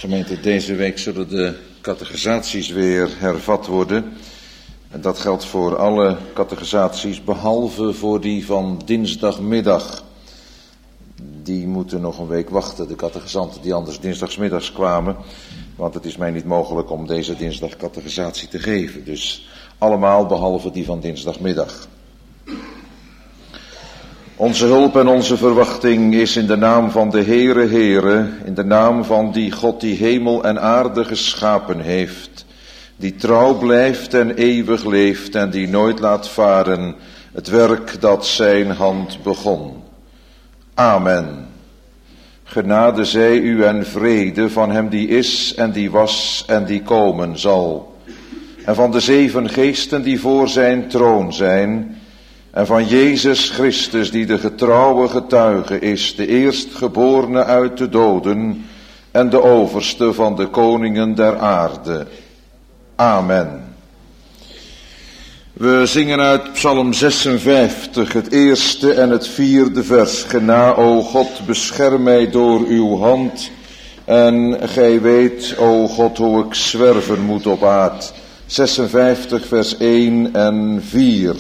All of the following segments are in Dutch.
Gemeente, deze week zullen de catechisaties weer hervat worden. En dat geldt voor alle catechisaties, behalve voor die van dinsdagmiddag. Die moeten nog een week wachten, de catechisanten die anders dinsdagsmiddags kwamen. Want het is mij niet mogelijk om deze dinsdag catechisatie te geven. Dus allemaal behalve die van dinsdagmiddag. Onze hulp en onze verwachting is in de naam van de Heere, in de naam van die God die hemel en aarde geschapen heeft, die trouw blijft en eeuwig leeft en die nooit laat varen het werk dat zijn hand begon. Amen. Genade zij u en vrede van hem die is en die was en die komen zal. En van de 7 geesten die voor zijn troon zijn. En van Jezus Christus die de getrouwe getuige is, de eerstgeborene uit de doden en de overste van de koningen der aarde. Amen. We zingen uit Psalm 56, het eerste en het 4e vers. Gena, o God, bescherm mij door uw hand. En gij weet, o God, hoe ik zwerven moet op aard. 56 vers 1 en 4.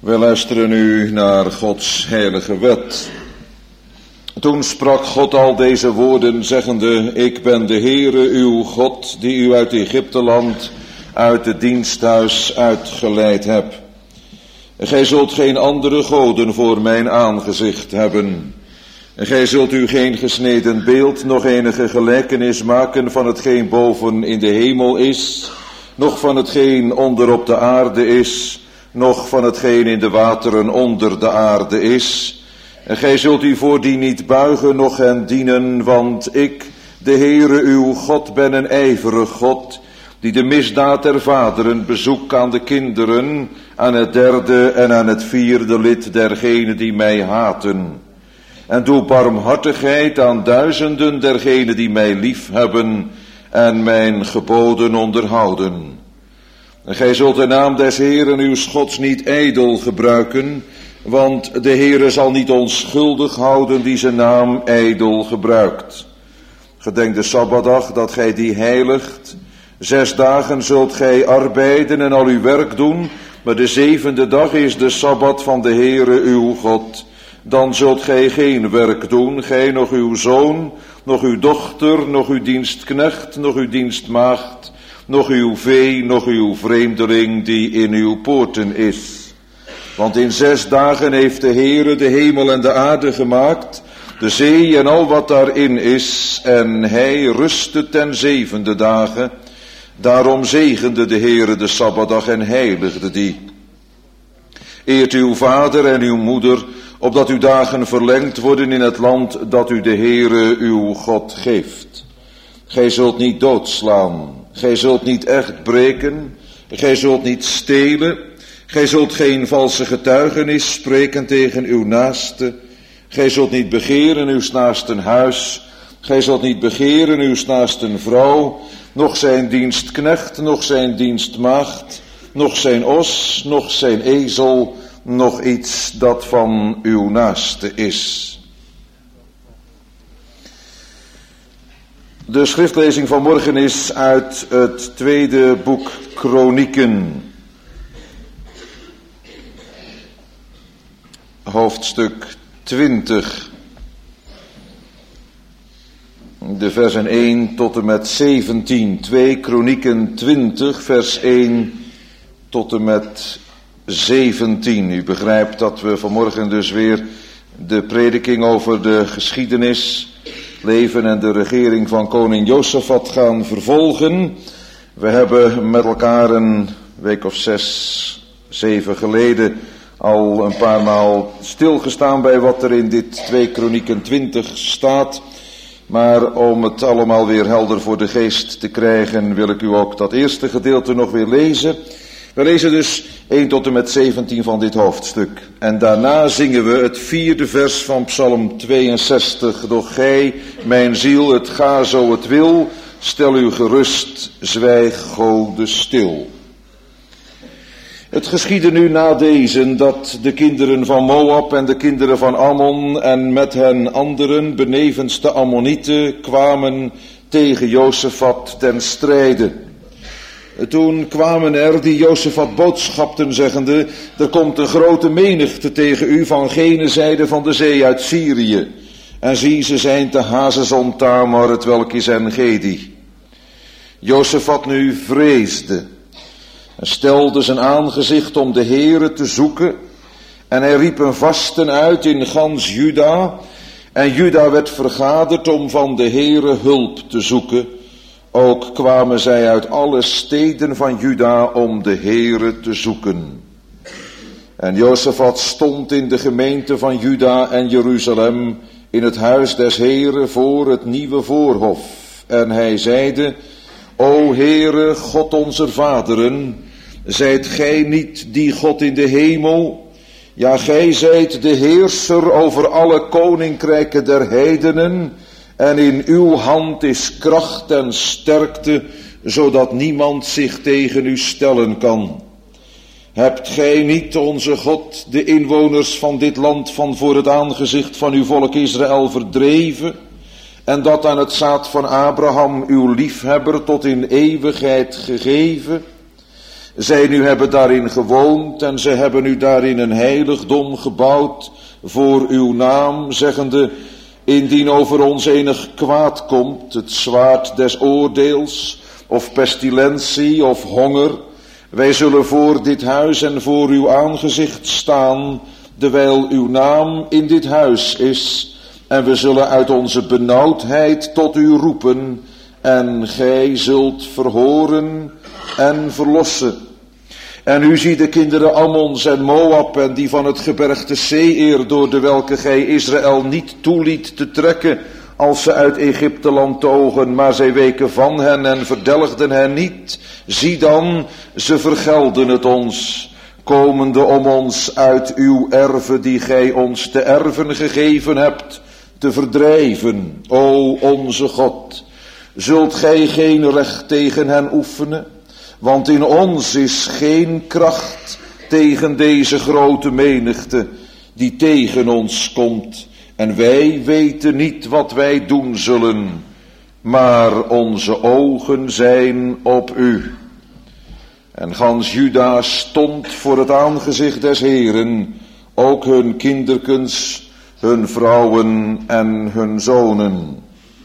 We luisteren nu naar Gods heilige wet. Toen sprak God al deze woorden, zeggende: Ik ben de Heere uw God, die u uit Egypteland, uit het diensthuis uitgeleid heb. Gij zult geen andere goden voor mijn aangezicht hebben. Gij zult u geen gesneden beeld, nog enige gelijkenis maken van hetgeen boven in de hemel is, noch van hetgeen onder op de aarde is, noch van hetgeen in de wateren onder de aarde is. En gij zult u voor die niet buigen, noch hen dienen, want ik, de Heere uw God, ben een ijverig God, die de misdaad der vaderen bezoekt aan de kinderen, aan het derde en aan het vierde lid dergenen die mij haten. En doe barmhartigheid aan duizenden dergenen die mij lief hebben en mijn geboden onderhouden. En gij zult de naam des Heeren uw Gods niet ijdel gebruiken, want de Heere zal niet onschuldig houden die zijn naam ijdel gebruikt. Gedenk de Sabbatdag dat gij die heiligt. 6 dagen zult gij arbeiden en al uw werk doen, maar de 7e dag is de Sabbat van de Heere uw God. Dan zult gij geen werk doen, gij, nog uw zoon, nog uw dochter, nog uw dienstknecht, nog uw dienstmaagd, nog uw vee, nog uw vreemdeling die in uw poorten is. Want in 6 dagen heeft de Heere de hemel en de aarde gemaakt, de zee en al wat daarin is, en hij rustte ten 7e dagen. Daarom zegende de Heere de Sabbatdag en heiligde die. Eert uw vader en uw moeder, opdat uw dagen verlengd worden in het land dat u de Heere uw God geeft. Gij zult niet doodslaan, gij zult niet echt breken, gij zult niet stelen, gij zult geen valse getuigenis spreken tegen uw naaste, gij zult niet begeren uw naasten huis, gij zult niet begeren uw naasten vrouw, noch zijn dienstknecht, noch zijn dienstmaagd, noch zijn os, noch zijn ezel, nog iets dat van uw naaste is. De schriftlezing van morgen is uit het 2e boek Kronieken. Hoofdstuk 20. De versen 1 tot en met 17. 2 Kronieken 20, vers 1 tot en met 17. U begrijpt dat we vanmorgen dus weer de prediking over de geschiedenis, leven en de regering van koning Josafat gaan vervolgen. We hebben met elkaar een week of 6, 7 geleden al een paar maal stilgestaan bij wat er in dit 2 Kronieken 20 staat. Maar om het allemaal weer helder voor de geest te krijgen, wil ik u ook dat eerste gedeelte nog weer lezen. We lezen dus 1 tot en met 17 van dit hoofdstuk. En daarna zingen we het 4e vers van Psalm 62. Doch gij, mijn ziel, het ga zo het wil, stel u gerust, zwijg Gode stil. Het geschiedde nu na deze dat de kinderen van Moab en de kinderen van Ammon en met hen anderen benevens de Ammonieten kwamen tegen Josafat ten strijde. Toen kwamen er die Josafat boodschapten, zeggende: er komt een grote menigte tegen u van gene zijde van de zee uit Syrië. En zie, ze zijn te Hazezon Tamar, het welk is En-Gedi. Josafat nu vreesde en stelde zijn aangezicht om de Heere te zoeken. En hij riep een vasten uit in gans Juda. En Juda werd vergaderd om van de Heere hulp te zoeken. Ook kwamen zij uit alle steden van Juda om de Heere te zoeken. En Josafat stond in de gemeente van Juda en Jeruzalem in het huis des Heere voor het nieuwe voorhof. En hij zeide: O Heere, God onze vaderen, zijt gij niet die God in de hemel? Ja, gij zijt de heerser over alle koninkrijken der heidenen, en in uw hand is kracht en sterkte, zodat niemand zich tegen u stellen kan. Hebt gij niet, onze God, de inwoners van dit land van voor het aangezicht van uw volk Israël verdreven, en dat aan het zaad van Abraham, uw liefhebber, tot in eeuwigheid gegeven? Zij nu hebben daarin gewoond en zij hebben u daarin een heiligdom gebouwd voor uw naam, zeggende, indien over ons enig kwaad komt, het zwaard des oordeels, of pestilentie, of honger, wij zullen voor dit huis en voor uw aangezicht staan, dewijl uw naam in dit huis is, en we zullen uit onze benauwdheid tot u roepen, en gij zult verhoren en verlossen. En u ziet de kinderen Ammons en Moab en die van het gebergte Seir, door de welke gij Israël niet toeliet te trekken, als ze uit Egypteland togen, maar zij weken van hen en verdelgden hen niet. Zie dan, ze vergelden het ons, komende om ons uit uw erven die gij ons te erven gegeven hebt, te verdrijven. O onze God, zult gij geen recht tegen hen oefenen? Want in ons is geen kracht tegen deze grote menigte die tegen ons komt. En wij weten niet wat wij doen zullen, maar onze ogen zijn op u. En gans Juda stond voor het aangezicht des Heeren, ook hun kinderkens, hun vrouwen en hun zonen.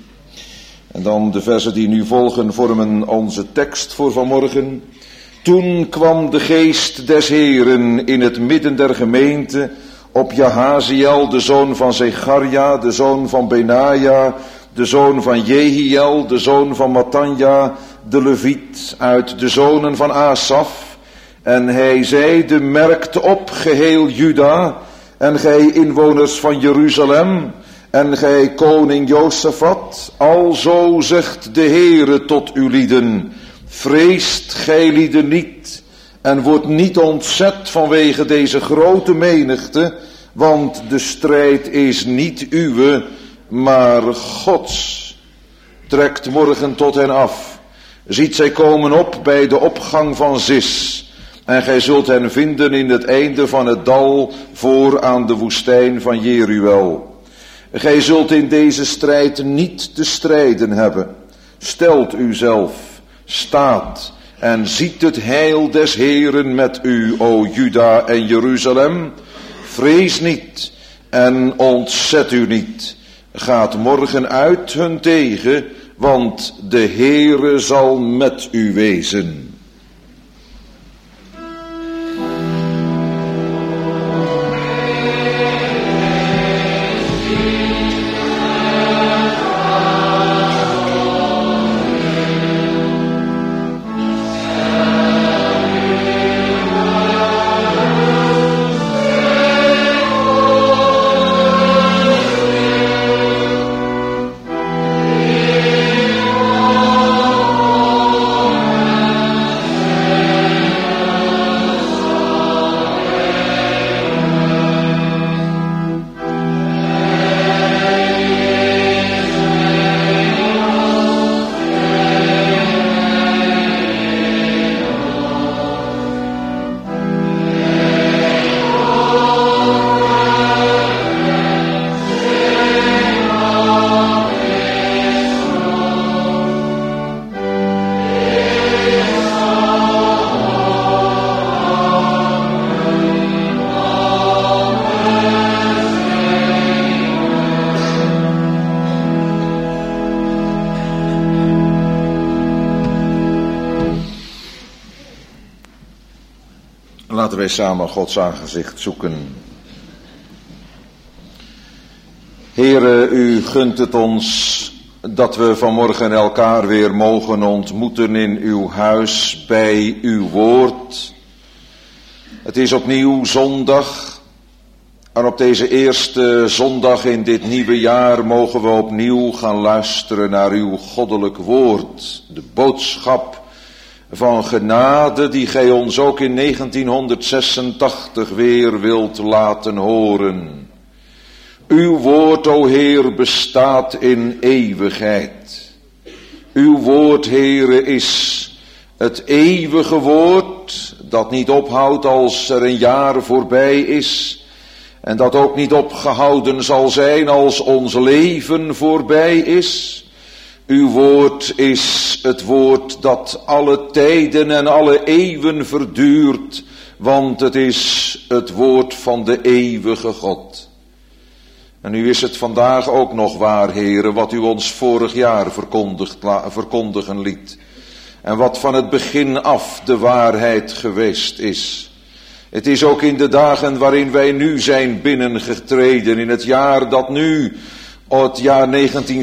En dan de versen die nu volgen vormen onze tekst voor vanmorgen. Toen kwam de geest des Heeren in het midden der gemeente op Jahaziel, de zoon van Zecharia, de zoon van Benaja, de zoon van Jehiel, de zoon van Mattanja, de Leviet, uit de zonen van Asaf. En hij zeide, merkt op, geheel Juda, en gij inwoners van Jeruzalem, en gij koning Josafat, alzo zegt de Heere tot uw lieden, vreest gij lieden niet, en wordt niet ontzet vanwege deze grote menigte, want de strijd is niet uwe, maar Gods. Trekt morgen tot hen af, ziet zij komen op bij de opgang van Zis, en gij zult hen vinden in het einde van het dal voor aan de woestijn van Jeruel. Gij zult in deze strijd niet te strijden hebben. Stelt uzelf, staat en ziet het heil des Heeren met u, o Juda en Jeruzalem. Vrees niet en ontzet u niet. Gaat morgen uit hun tegen, want de Heere zal met u wezen. Laten wij samen Gods aangezicht zoeken. Heere, u gunt het ons dat we vanmorgen elkaar weer mogen ontmoeten in uw huis bij uw woord. Het is opnieuw zondag. En op deze eerste zondag in dit nieuwe jaar mogen we opnieuw gaan luisteren naar uw goddelijk woord. De boodschap van genade die gij ons ook in 1986 weer wilt laten horen. Uw woord, o Heer, bestaat in eeuwigheid. Uw woord, Heere, is het eeuwige woord dat niet ophoudt als er een jaar voorbij is. En dat ook niet opgehouden zal zijn als ons leven voorbij is. Uw woord is het woord dat alle tijden en alle eeuwen verduurt, want het is het woord van de eeuwige God. En nu is het vandaag ook nog waar, Heere, wat u ons vorig jaar verkondigen liet. En wat van het begin af de waarheid geweest is. Het is ook in de dagen waarin wij nu zijn binnengetreden, in het jaar dat nu, het jaar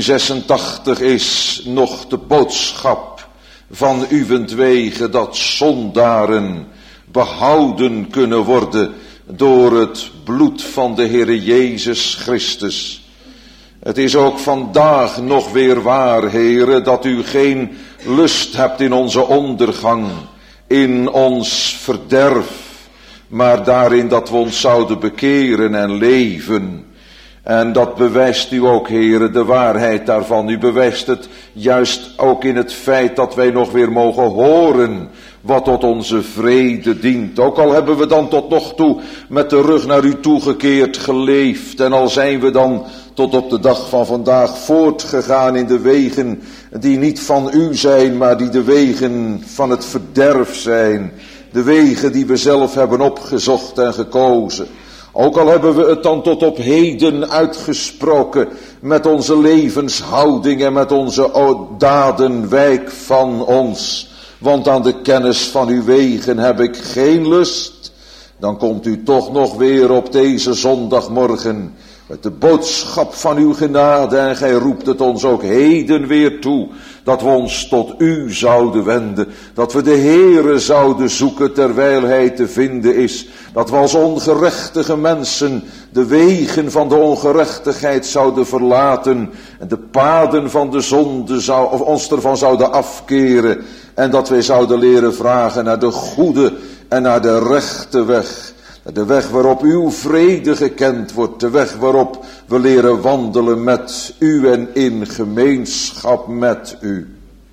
1986 is, nog de boodschap van uwentwege dat zondaren behouden kunnen worden door het bloed van de Heere Jezus Christus. Het is ook vandaag nog weer waar, Heere, dat u geen lust hebt in onze ondergang, in ons verderf, maar daarin dat we ons zouden bekeren en leven. En dat bewijst u ook, Heere, de waarheid daarvan. U bewijst het juist ook in het feit dat wij nog weer mogen horen wat tot onze vrede dient. Ook al hebben we dan tot nog toe met de rug naar u toegekeerd geleefd. En al zijn we dan tot op de dag van vandaag voortgegaan in de wegen die niet van u zijn, maar die de wegen van het verderf zijn. De wegen die we zelf hebben opgezocht en gekozen. Ook al hebben we het dan tot op heden uitgesproken met onze levenshouding en met onze daden wijk van ons. Want aan de kennis van uw wegen heb ik geen lust. Dan komt u toch nog weer op deze zondagmorgen met de boodschap van uw genade. En gij roept het ons ook heden weer toe. Dat we ons tot u zouden wenden. Dat we de Heere zouden zoeken terwijl hij te vinden is. Dat we als ongerechtige mensen de wegen van de ongerechtigheid zouden verlaten. En de paden van de zonde ons ervan zouden afkeren. En dat wij zouden leren vragen naar de goede en naar de rechte weg. De weg waarop uw vrede gekend wordt. De weg waarop we leren wandelen met u en in gemeenschap met u.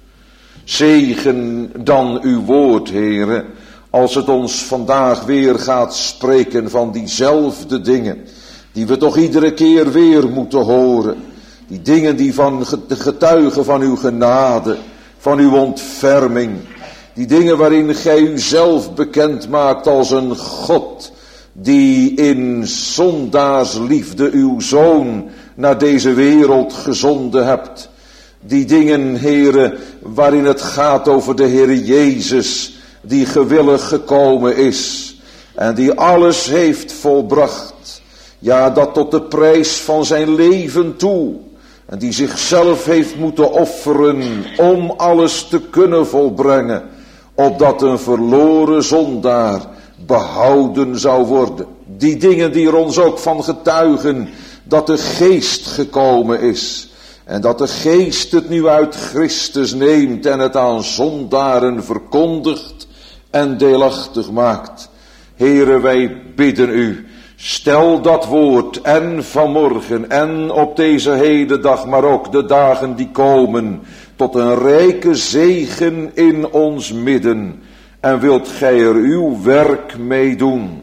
Zegen dan uw woord, Heere, als het ons vandaag weer gaat spreken van diezelfde dingen. Die we toch iedere keer weer moeten horen. Die dingen die van getuigen van uw genade, van uw ontferming. Die dingen waarin gij uzelf bekend maakt als een God die in zondaarsliefde uw Zoon naar deze wereld gezonden hebt. Die dingen, Heere, waarin het gaat over de Heere Jezus, die gewillig gekomen is en die alles heeft volbracht. Ja, dat tot de prijs van zijn leven toe. En die zichzelf heeft moeten offeren om alles te kunnen volbrengen, opdat een verloren zondaar behouden zou worden. Die dingen die er ons ook van getuigen, dat de Geest gekomen is. En dat de Geest het nu uit Christus neemt en het aan zondaren verkondigt en deelachtig maakt. Heere, wij bidden u, stel dat woord en vanmorgen en op deze hele dag, maar ook de dagen die komen, tot een rijke zegen in ons midden. En wilt gij er uw werk mee doen.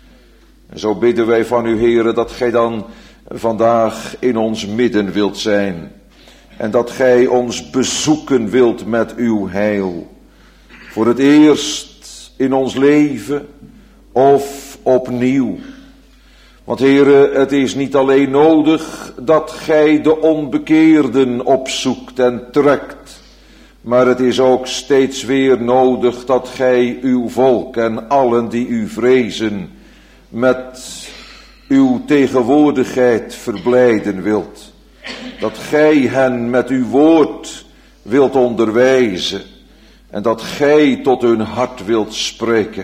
En zo bidden wij van u, Heere, dat gij dan vandaag in ons midden wilt zijn. En dat gij ons bezoeken wilt met uw heil. Voor het eerst in ons leven of opnieuw. Want Heere, het is niet alleen nodig dat gij de onbekeerden opzoekt en trekt. Maar het is ook steeds weer nodig dat gij uw volk en allen die u vrezen met uw tegenwoordigheid verblijden wilt. Dat gij hen met uw woord wilt onderwijzen en dat gij tot hun hart wilt spreken.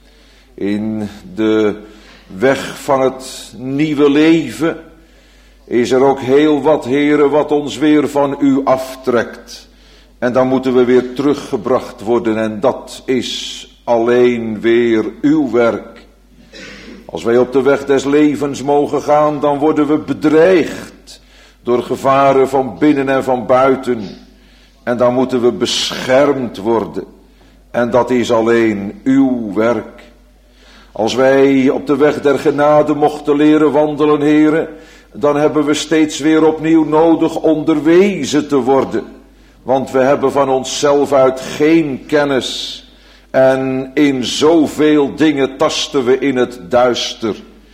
In de weg van het nieuwe leven is er ook heel wat, Heere, wat ons weer van u aftrekt. En dan moeten we weer teruggebracht worden en dat is alleen weer uw werk. Als wij op de weg des levens mogen gaan, dan worden we bedreigd door gevaren van binnen en van buiten. En dan moeten we beschermd worden. En dat is alleen uw werk. Als wij op de weg der genade mochten leren wandelen, Heere, dan hebben we steeds weer opnieuw nodig onderwezen te worden. Want we hebben van onszelf uit geen kennis. En in zoveel dingen tasten we in het duister.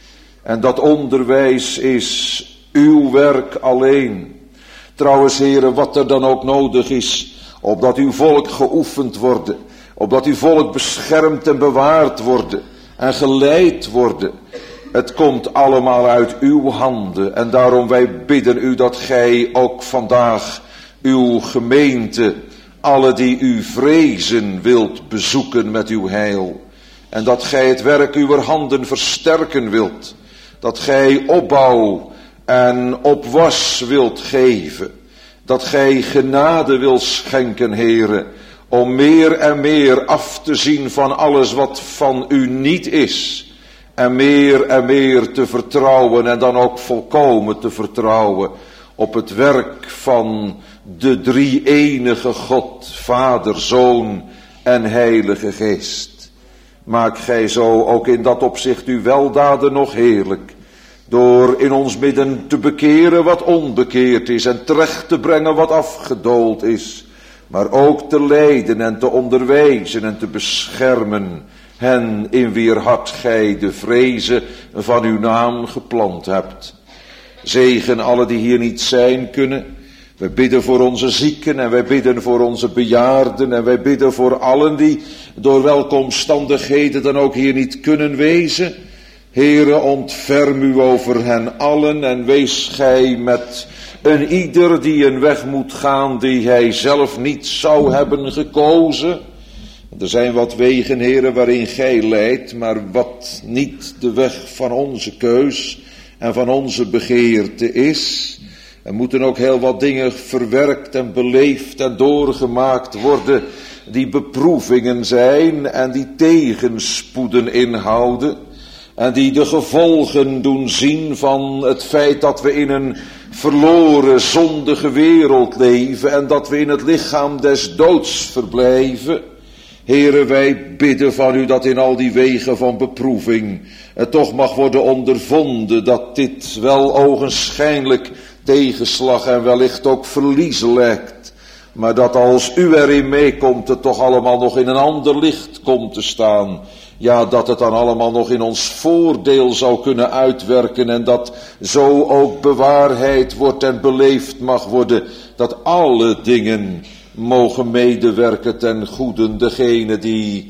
En dat onderwijs is uw werk alleen. Trouwens, heren, wat er dan ook nodig is, opdat uw volk geoefend worden, opdat uw volk beschermd en bewaard worden en geleid worden. Het komt allemaal uit uw handen en daarom wij bidden u dat gij ook vandaag uw gemeente, alle die u vrezen, wilt bezoeken met uw heil. En dat gij het werk uwer handen versterken wilt. Dat gij opbouw en opwas wilt geven. Dat gij genade wilt schenken, Heere, om meer en meer af te zien van alles wat van u niet is. En meer te vertrouwen en dan ook volkomen te vertrouwen op het werk van de drie-enige God, Vader, Zoon en Heilige Geest. Maak gij zo ook in dat opzicht uw weldaden nog heerlijk, door in ons midden te bekeren wat onbekeerd is en terecht te brengen wat afgedoold is, maar ook te leiden en te onderwijzen en te beschermen hen in wier hart gij de vrezen van uw naam geplant hebt. Zegen alle die hier niet zijn kunnen. We bidden voor onze zieken en wij bidden voor onze bejaarden en wij bidden voor allen die door welke omstandigheden dan ook hier niet kunnen wezen. Heere, ontferm u over hen allen en wees gij met een ieder die een weg moet gaan die hij zelf niet zou hebben gekozen. Er zijn wat wegen, Heere, waarin gij leidt, maar wat niet de weg van onze keus en van onze begeerte is. Er moeten ook heel wat dingen verwerkt en beleefd en doorgemaakt worden die beproevingen zijn en die tegenspoeden inhouden. En die de gevolgen doen zien van het feit dat we in een verloren, zondige wereld leven en dat we in het lichaam des doods verblijven. Heere, wij bidden van u dat in al die wegen van beproeving het toch mag worden ondervonden dat dit wel ogenschijnlijk tegenslag en wellicht ook verlies lijkt. Maar dat als u erin meekomt het toch allemaal nog in een ander licht komt te staan. Ja, dat het dan allemaal nog in ons voordeel zou kunnen uitwerken en dat zo ook bewaarheid wordt en beleefd mag worden. Dat alle dingen mogen medewerken ten goede degene die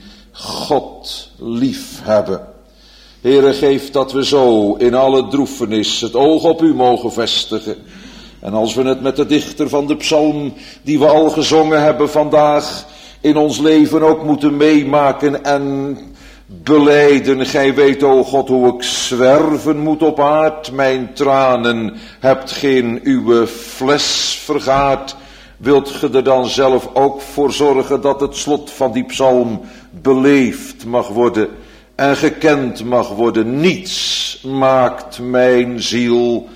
God lief hebben. Heere, geef dat we zo in alle droefenis het oog op u mogen vestigen. En als we het met de dichter van de psalm die we al gezongen hebben vandaag in ons leven ook moeten meemaken en belijden. Gij weet, o God, hoe ik zwerven moet op aard. Mijn tranen hebt geen uwe fles vergaard. Wilt ge er dan zelf ook voor zorgen dat het slot van die psalm beleefd mag worden en gekend mag worden? Niets maakt mijn ziel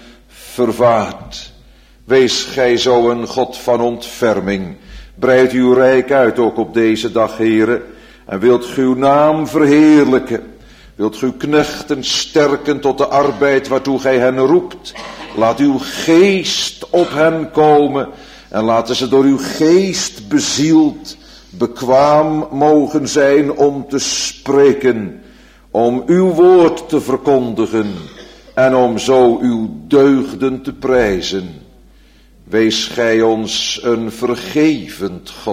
vervaard. Wees gij zo een God van ontferming. Breid uw rijk uit ook op deze dag, Heere. En wilt ge uw naam verheerlijken. Wilt ge uw knechten sterken tot de arbeid waartoe gij hen roept. Laat uw geest op hen komen. En laten ze door uw geest bezield, bekwaam mogen zijn om te spreken. Om uw woord te verkondigen. En om zo uw deugden te prijzen. Wees gij ons een vergevend God.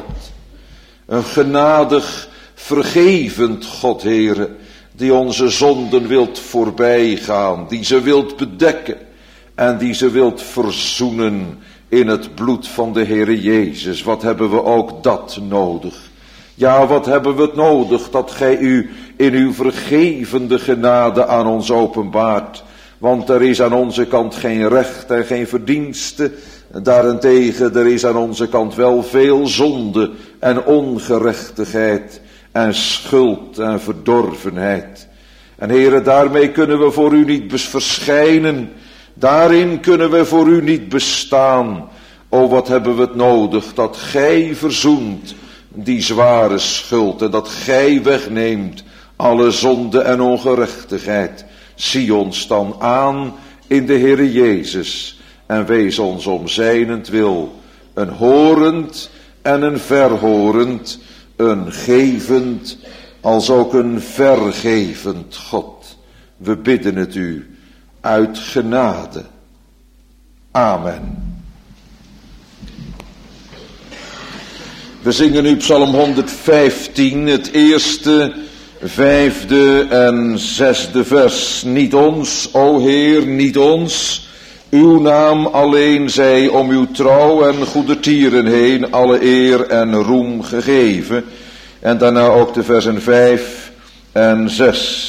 Een genadig vergevend God, Heere, die onze zonden wilt voorbijgaan, die ze wilt bedekken en die ze wilt verzoenen in het bloed van de Heere Jezus. Wat hebben we ook dat nodig? Ja, wat hebben we het nodig dat gij u in uw vergevende genade aan ons openbaart. Want er is aan onze kant geen recht en geen verdienste. Daarentegen, er is aan onze kant wel veel zonde en ongerechtigheid en schuld en verdorvenheid. En Heere, daarmee kunnen we voor u niet verschijnen. Daarin kunnen we voor u niet bestaan. O, wat hebben we het nodig dat gij verzoent die zware schuld en dat gij wegneemt alle zonde en ongerechtigheid. Zie ons dan aan in de Heere Jezus en wees ons om zijnentwil een horend en een verhorend, een gevend, als ook een vergevend God. We bidden het u uit genade. Amen. We zingen nu Psalm 115, het eerste, 5e en 6e vers. Niet ons, o Heer, niet ons. Uw naam alleen zij om uw trouw en goedertieren heen alle eer en roem gegeven. En daarna ook de versen 5 en 6.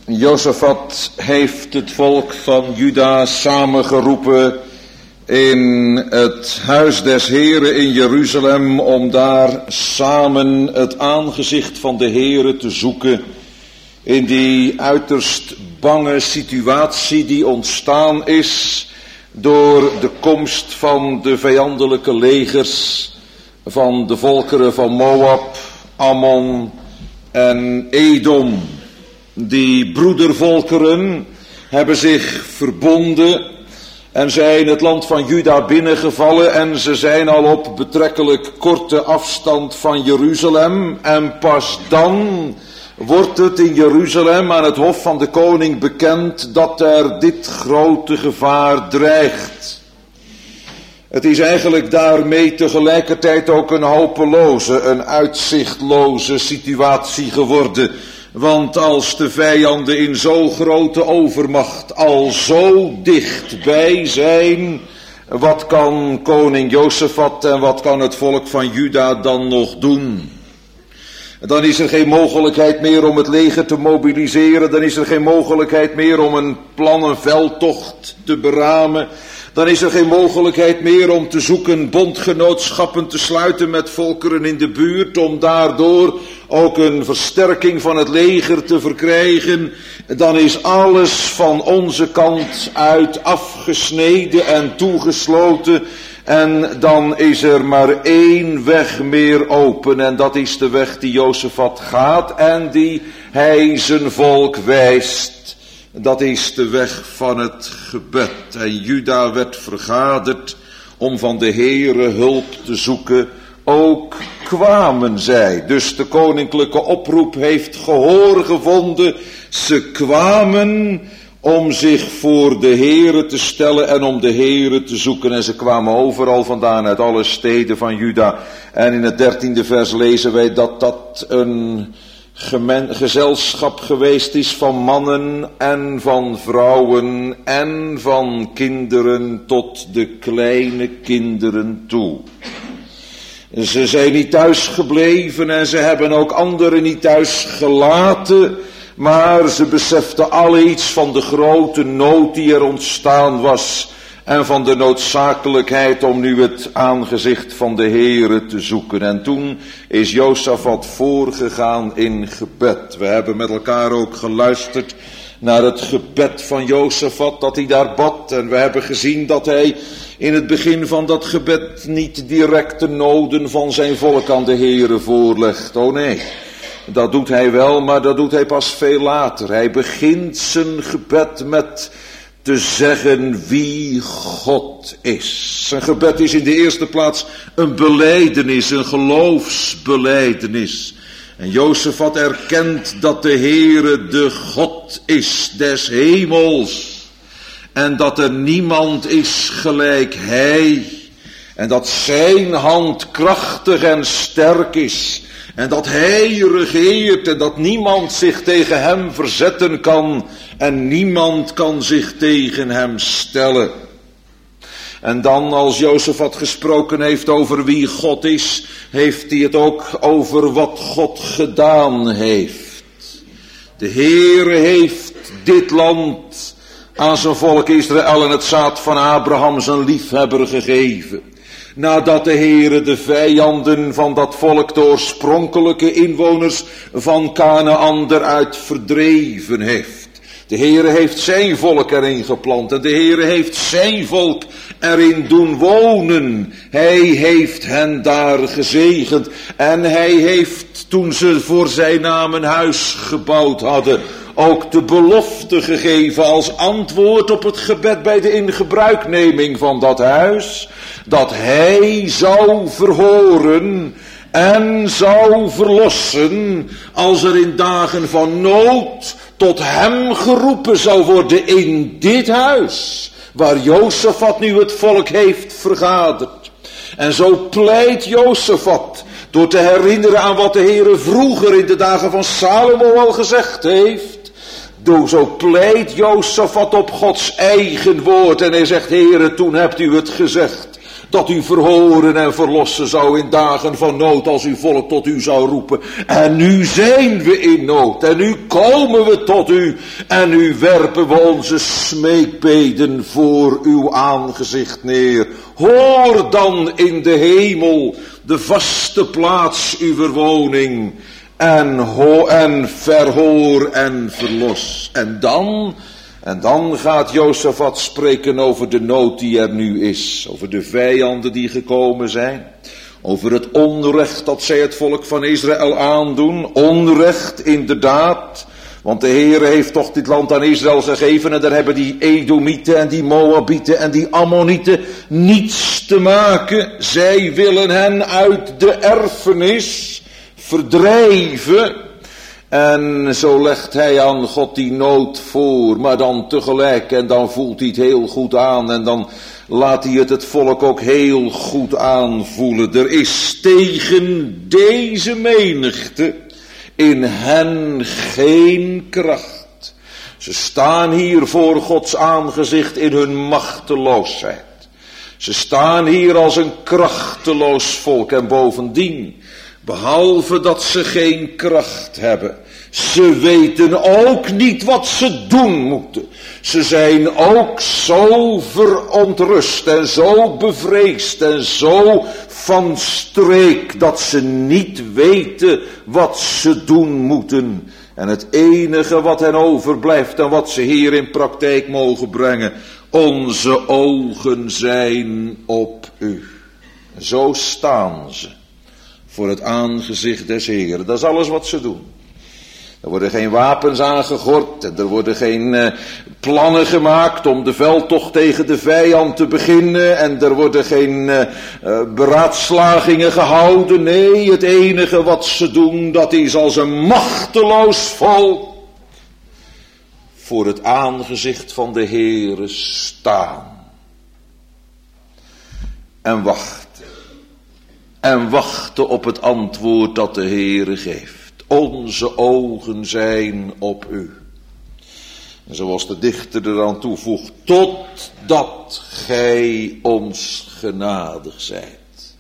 Josafat heeft het volk van Juda samengeroepen in het huis des Heren in Jeruzalem om daar samen het aangezicht van de Heren te zoeken in die uiterst bange situatie die ontstaan is door de komst van de vijandelijke legers van de volkeren van Moab, Ammon en Edom. Die broedervolkeren hebben zich verbonden en zijn het land van Juda binnengevallen en ze zijn al op betrekkelijk korte afstand van Jeruzalem. En pas dan wordt het in Jeruzalem aan het hof van de koning bekend dat er dit grote gevaar dreigt. Het is eigenlijk daarmee tegelijkertijd ook een hopeloze, een uitzichtloze situatie geworden. Want als de vijanden in zo grote overmacht al zo dichtbij zijn, wat kan koning Josafat en wat kan het volk van Juda dan nog doen? Dan is er geen mogelijkheid meer om het leger te mobiliseren, dan is er geen mogelijkheid meer om een plan, een veldtocht te beramen. Dan is er geen mogelijkheid meer om te zoeken bondgenootschappen te sluiten met volkeren in de buurt, om daardoor ook een versterking van het leger te verkrijgen. Dan is alles van onze kant uit afgesneden en toegesloten. En dan is er maar één weg meer open en dat is de weg die Josafat gaat en die hij zijn volk wijst. Dat is de weg van het gebed. En Juda werd vergaderd om van de Heere hulp te zoeken. Ook kwamen zij. Dus de koninklijke oproep heeft gehoor gevonden. Ze kwamen om zich voor de Heere te stellen en om de Heere te zoeken. En ze kwamen overal vandaan, uit alle steden van Juda. En in het 13e vers lezen wij dat dat een gezelschap geweest is van mannen en van vrouwen en van kinderen tot de kleine kinderen toe. Ze zijn niet thuis gebleven en ze hebben ook anderen niet thuis gelaten, maar ze beseften alle iets van de grote nood die er ontstaan was en van de noodzakelijkheid om nu het aangezicht van de Heere te zoeken. En toen is Josafat voorgegaan in gebed. We hebben met elkaar ook geluisterd naar het gebed van Josafat, dat hij daar bad. En we hebben gezien dat hij in het begin van dat gebed niet direct de noden van zijn volk aan de Heere voorlegt. Oh nee, dat doet hij wel, maar dat doet hij pas veel later. Hij begint zijn gebed met te zeggen wie God is. Zijn gebed is in de eerste plaats een belijdenis, een geloofsbelijdenis. En Josafat erkent dat de Heere de God is des hemels. En dat er niemand is gelijk hij. En dat zijn hand krachtig en sterk is. En dat hij regeert en dat niemand zich tegen hem verzetten kan. En niemand kan zich tegen hem stellen. En dan als Josafat gesproken heeft over wie God is, heeft hij het ook over wat God gedaan heeft. De Heere heeft dit land aan zijn volk Israël en het zaad van Abraham zijn liefhebber gegeven. Nadat de Heere de vijanden van dat volk, de oorspronkelijke inwoners van Kanaan, eruit verdreven heeft. De Heere heeft zijn volk erin geplant en de Heere heeft zijn volk erin doen wonen. Hij heeft hen daar gezegend en hij heeft, toen ze voor zijn naam een huis gebouwd hadden, ook de belofte gegeven als antwoord op het gebed bij de ingebruikneming van dat huis, dat hij zou verhoren en zou verlossen als er in dagen van nood tot hem geroepen zou worden in dit huis, waar Josafat nu het volk heeft vergaderd. En zo pleit Josafat door te herinneren aan wat de Heere vroeger in de dagen van Salomo al gezegd heeft. Zo pleit Josafat op Gods eigen woord en hij zegt: Heere, toen hebt u het gezegd dat u verhoren en verlossen zou in dagen van nood als uw volk tot u zou roepen. En nu zijn we in nood en nu komen we tot u en nu werpen we onze smeekbeden voor uw aangezicht neer. Hoor dan in de hemel de vaste plaats uw woning en verhoor en verlos. En dan gaat Josafat spreken over de nood die er nu is. Over de vijanden die gekomen zijn. Over het onrecht dat zij het volk van Israël aandoen. Onrecht inderdaad. Want de Heere heeft toch dit land aan Israël gegeven. En daar hebben die Edomieten en die Moabieten en die Ammonieten niets te maken. Zij willen hen uit de erfenis verdrijven. En zo legt hij aan God die nood voor, maar dan tegelijk, en dan voelt hij het heel goed aan, en dan laat hij het volk ook heel goed aanvoelen. Er is tegen deze menigte in hen geen kracht. Ze staan hier voor Gods aangezicht in hun machteloosheid. Ze staan hier als een krachteloos volk en bovendien, behalve dat ze geen kracht hebben, ze weten ook niet wat ze doen moeten. Ze zijn ook zo verontrust en zo bevreesd en zo van streek dat ze niet weten wat ze doen moeten. En het enige wat hen overblijft en wat ze hier in praktijk mogen brengen, onze ogen zijn op u. Zo staan ze voor het aangezicht des Heeren. Dat is alles wat ze doen. Er worden geen wapens aangegord en er worden geen plannen gemaakt om de veldtocht tegen de vijand te beginnen en er worden geen beraadslagingen gehouden. Nee, het enige wat ze doen, dat is als een machteloos volk voor het aangezicht van de Heere staan en wachten. En wachten op het antwoord dat de Heere geeft. Onze ogen zijn op u. En zoals de dichter eraan toevoegt, totdat gij ons genadig zijt.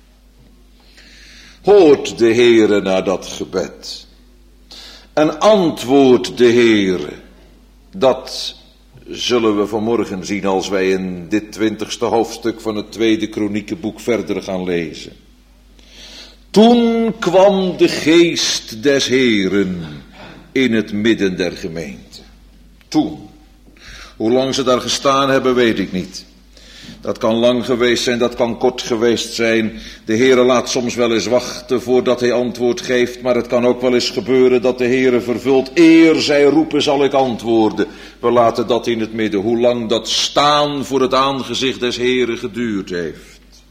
Hoort de Heere naar dat gebed. En antwoord de Heere. Dat zullen we vanmorgen zien als wij in dit 20e hoofdstuk van het 2e Kroniekeboek verder gaan lezen. Toen kwam de geest des Heeren in het midden der gemeente. Toen. Hoe lang ze daar gestaan hebben, weet ik niet. Dat kan lang geweest zijn, dat kan kort geweest zijn. De Heere laat soms wel eens wachten voordat hij antwoord geeft, maar het kan ook wel eens gebeuren dat de Heere vervult. Eer zij roepen, zal ik antwoorden. We laten dat in het midden. Hoe lang dat staan voor het aangezicht des Heeren geduurd heeft.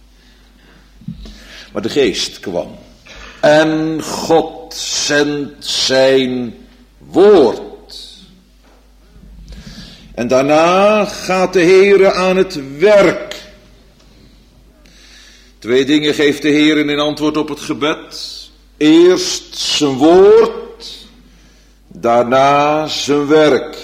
Maar de geest kwam. En God zendt zijn woord. En daarna gaat de Heere aan het werk. 2 dingen geeft de Heere in antwoord op het gebed. Eerst zijn woord. Daarna zijn werk.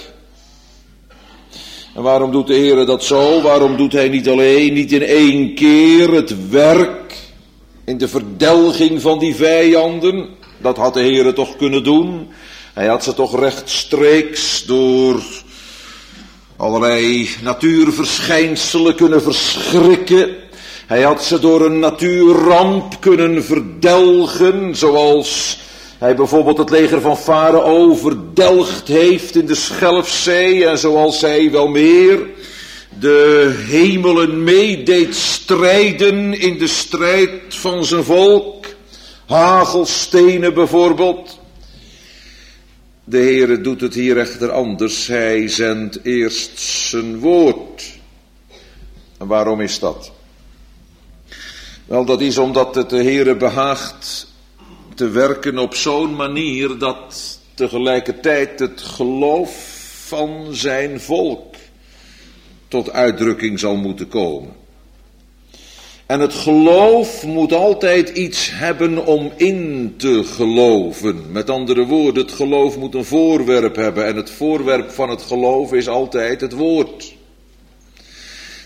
En waarom doet de Heere dat zo? Waarom doet hij niet alleen, niet in 1 keer het werk? In de verdelging van die vijanden, dat had de Heere toch kunnen doen. Hij had ze toch rechtstreeks door allerlei natuurverschijnselen kunnen verschrikken. Hij had ze door een natuurramp kunnen verdelgen, zoals hij bijvoorbeeld het leger van Farao verdelgd heeft in de Schelfzee en zoals hij wel meer de hemelen meedeed strijden in de strijd van zijn volk. Hagelstenen bijvoorbeeld. De Heere doet het hier echter anders. Hij zendt eerst zijn woord. En waarom is dat? Wel, dat is omdat het de Heere behaagt te werken op zo'n manier dat tegelijkertijd het geloof van zijn volk tot uitdrukking zal moeten komen. En het geloof moet altijd iets hebben om in te geloven. Met andere woorden, het geloof moet een voorwerp hebben. En het voorwerp van het geloof is altijd het woord.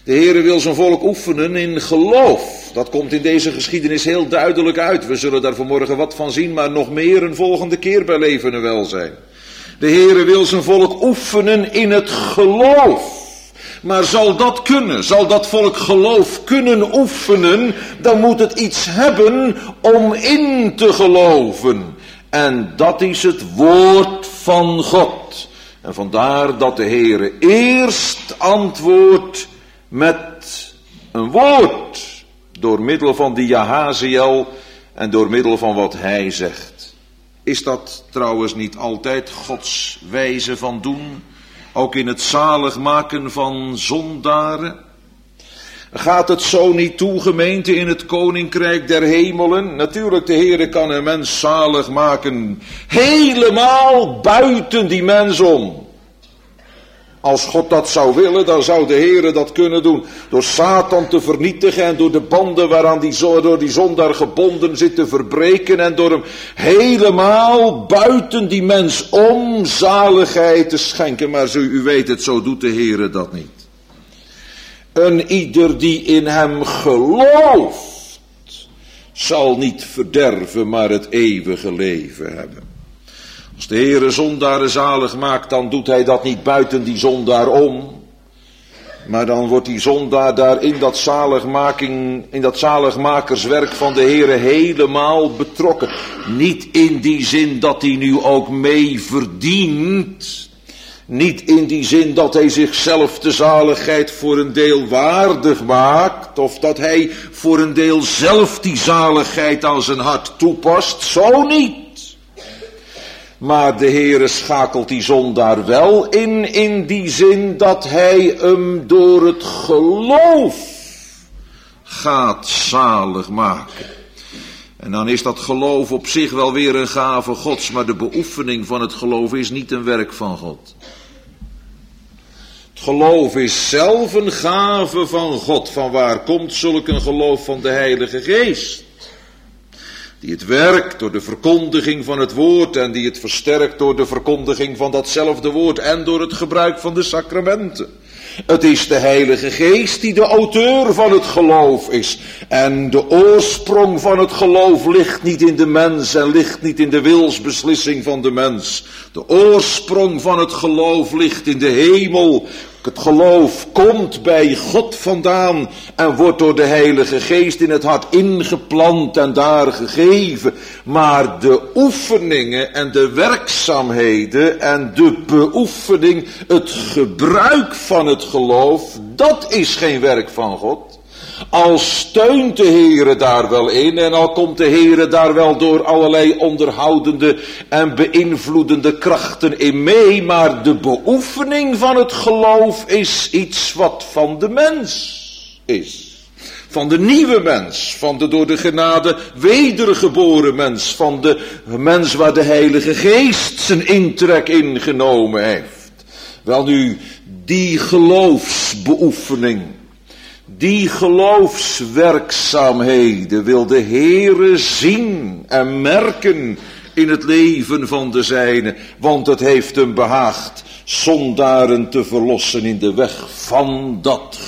De Heere wil zijn volk oefenen in geloof. Dat komt in deze geschiedenis heel duidelijk uit. We zullen daar vanmorgen wat van zien, maar nog meer een volgende keer bij leven en welzijn. De Heere wil zijn volk oefenen in het geloof. Maar zal dat kunnen? Zal dat volk geloof kunnen oefenen? Dan moet het iets hebben om in te geloven. En dat is het woord van God. En vandaar dat de Heere eerst antwoordt met een woord. Door middel van die Jahaziel en door middel van wat hij zegt. Is dat trouwens niet altijd Gods wijze van doen? Ook in het zaligmaken van zondaren? Gaat het zo niet toe, gemeente, in het koninkrijk der hemelen? Natuurlijk, de Heere kan een mens zalig maken. Helemaal buiten die mens om. Als God dat zou willen, dan zou de Heere dat kunnen doen. Door Satan te vernietigen en door de banden waaraan door die zondaar gebonden zit te verbreken. En door hem helemaal buiten die mens om zaligheid te schenken. Maar u weet het, zo doet de Heere dat niet. En ieder die in hem gelooft, zal niet verderven, maar het eeuwige leven hebben. Als de Heere zondaren zalig maakt, dan doet hij dat niet buiten die zondaar om. Maar dan wordt die zondaar daar in dat zaligmakerswerk van de Heere helemaal betrokken. Niet in die zin dat hij nu ook mee verdient. Niet in die zin dat hij zichzelf de zaligheid voor een deel waardig maakt. Of dat hij voor een deel zelf die zaligheid aan zijn hart toepast. Zo niet. Maar de Heere schakelt die zondaar wel in die zin dat hij hem door het geloof gaat zalig maken. En dan is dat geloof op zich wel weer een gave Gods, maar de beoefening van het geloof is niet een werk van God. Het geloof is zelf een gave van God. Vanwaar komt zulk een geloof van de Heilige Geest? Die het werkt door de verkondiging van het woord en die het versterkt door de verkondiging van datzelfde woord en door het gebruik van de sacramenten. Het is de Heilige Geest die de auteur van het geloof is. En de oorsprong van het geloof ligt niet in de mens en ligt niet in de wilsbeslissing van de mens. De oorsprong van het geloof ligt in de hemel. Het geloof komt bij God vandaan en wordt door de Heilige Geest in het hart ingeplant en daar gegeven. Maar de oefeningen en de werkzaamheden en de beoefening, het gebruik van het geloof, dat is geen werk van God. Al steunt de Heere daar wel in en al komt de Heere daar wel door allerlei onderhoudende en beïnvloedende krachten in mee, maar de beoefening van het geloof is iets wat van de mens is. Van de nieuwe mens, van de door de genade wedergeboren mens, van de mens waar de Heilige Geest zijn intrek in genomen heeft. Welnu, die geloofsbeoefening, die geloofswerkzaamheden wil de Heere zien en merken in het leven van de zijnen, want het heeft hem behaagd zondaren te verlossen in de weg van dat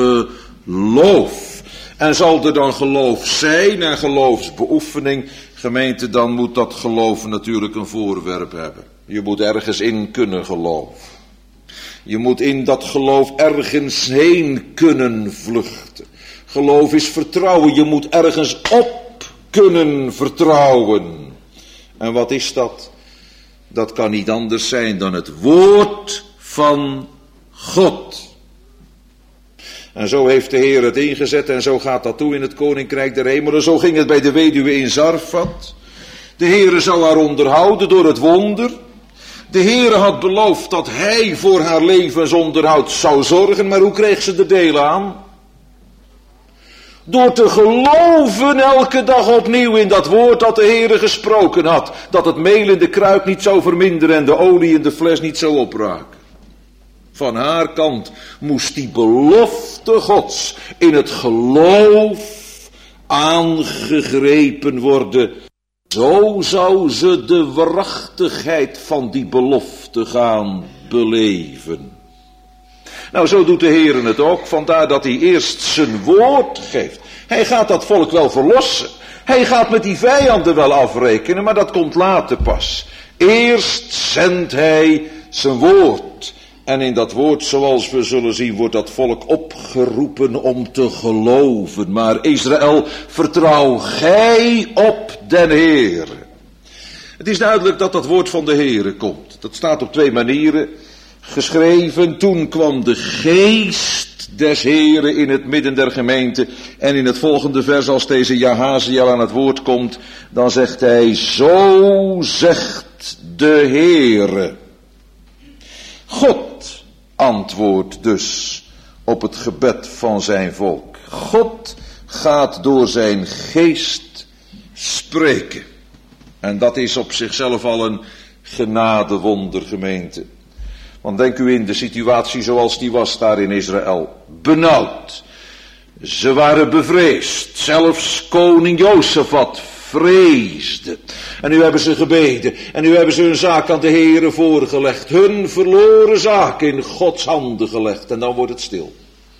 geloof. En zal er dan geloof zijn en geloofsbeoefening, gemeente, dan moet dat geloof natuurlijk een voorwerp hebben. Je moet ergens in kunnen geloven. Je moet in dat geloof ergens heen kunnen vluchten. Geloof is vertrouwen. Je moet ergens op kunnen vertrouwen. En wat is dat? Dat kan niet anders zijn dan het woord van God. En zo heeft de Heer het ingezet en zo gaat dat toe in het koninkrijk der hemelen. Zo ging het bij de weduwe in Zarfat. De Heer zou haar onderhouden door het wonder. De Heere had beloofd dat hij voor haar levensonderhoud zou zorgen, maar hoe kreeg ze er deel aan? Door te geloven elke dag opnieuw in dat woord dat de Heere gesproken had. Dat het meel in de kruik niet zou verminderen en de olie in de fles niet zou opraken. Van haar kant moest die belofte Gods in het geloof aangegrepen worden. Zo zou ze de waarachtigheid van die belofte gaan beleven. Nou, zo doet de Heer het ook, vandaar dat hij eerst zijn woord geeft. Hij gaat dat volk wel verlossen. Hij gaat met die vijanden wel afrekenen, maar dat komt later pas. Eerst zendt hij zijn woord. En in dat woord, zoals we zullen zien, wordt dat volk opgeroepen om te geloven. Maar Israël, vertrouw gij op den Heer. Het is duidelijk dat dat woord van de Heere komt. Dat staat op 2 manieren geschreven. Toen kwam de geest des Heeren in het midden der gemeente. En in het volgende vers, als deze Jahaziel aan het woord komt, dan zegt hij, zo zegt de Heere. God antwoordt dus op het gebed van zijn volk. God gaat door zijn geest spreken. En dat is op zichzelf al een genadewonder, gemeente. Want denk u in de situatie zoals die was daar in Israël. Benauwd. Ze waren bevreesd. Zelfs koning Jozefat vreesde. En nu hebben ze gebeden. En nu hebben ze hun zaak aan de Heere voorgelegd. Hun verloren zaak in Gods handen gelegd. En dan wordt het stil.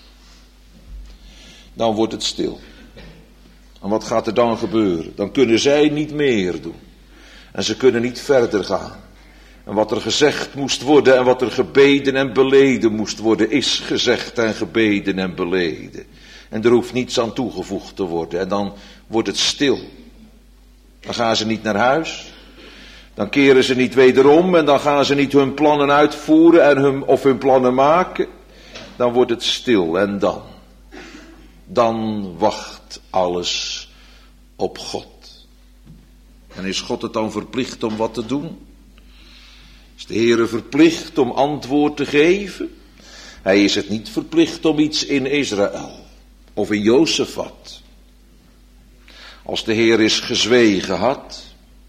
Dan wordt het stil. En wat gaat er dan gebeuren? Dan kunnen zij niet meer doen. En ze kunnen niet verder gaan. En wat er gezegd moest worden en wat er gebeden en beleden moest worden, is gezegd en gebeden en beleden. En er hoeft niets aan toegevoegd te worden. En dan wordt het stil. Dan gaan ze niet naar huis. Dan keren ze niet wederom en dan gaan ze niet hun plannen uitvoeren en hun plannen maken. Dan wordt het stil en dan wacht alles op God. En is God het dan verplicht om wat te doen? Is de Heere verplicht om antwoord te geven? Hij is het niet verplicht om iets in Israël of in Jozefat. Als de Heer is gezwegen had.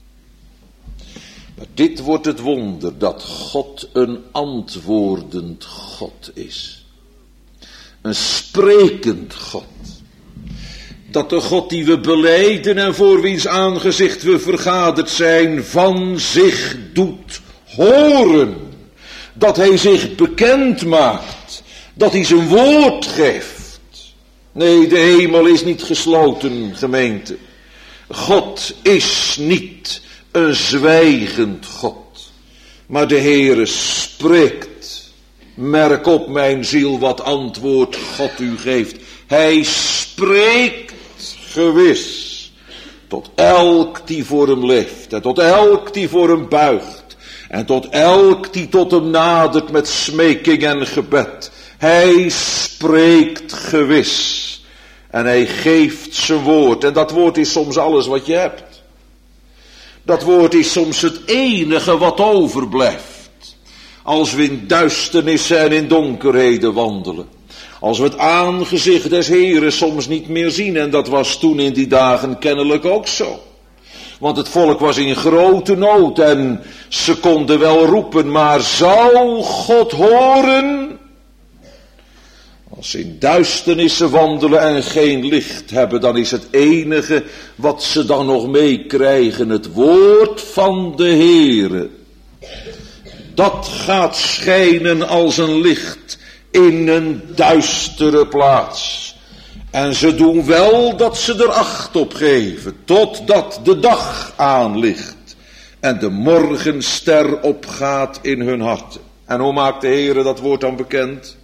Maar dit wordt het wonder, dat God een antwoordend God is. Een sprekend God. Dat de God die we belijden en voor wiens aangezicht we vergaderd zijn, van zich doet horen. Dat hij zich bekend maakt. Dat hij zijn woord geeft. Nee, de hemel is niet gesloten, gemeente. God is niet een zwijgend God. Maar de Heere spreekt. Merk op, mijn ziel, wat antwoord God u geeft. Hij spreekt gewis. Tot elk die voor hem leeft. En tot elk die voor hem buigt. En tot elk die tot hem nadert met smeking en gebed. Hij spreekt gewis. En hij geeft zijn woord. En dat woord is soms alles wat je hebt. Dat woord is soms het enige wat overblijft. Als we in duisternissen en in donkerheden wandelen. Als we het aangezicht des Heeren soms niet meer zien. En dat was toen in die dagen kennelijk ook zo. Want het volk was in grote nood en ze konden wel roepen, maar zou God horen? Als ze in duisternissen wandelen en geen licht hebben, dan is het enige wat ze dan nog meekrijgen het woord van de Heere. Dat gaat schijnen als een licht in een duistere plaats. En ze doen wel dat ze er acht op geven, totdat de dag aanligt en de morgenster opgaat in hun harten. En hoe maakt de Heere dat woord dan bekend?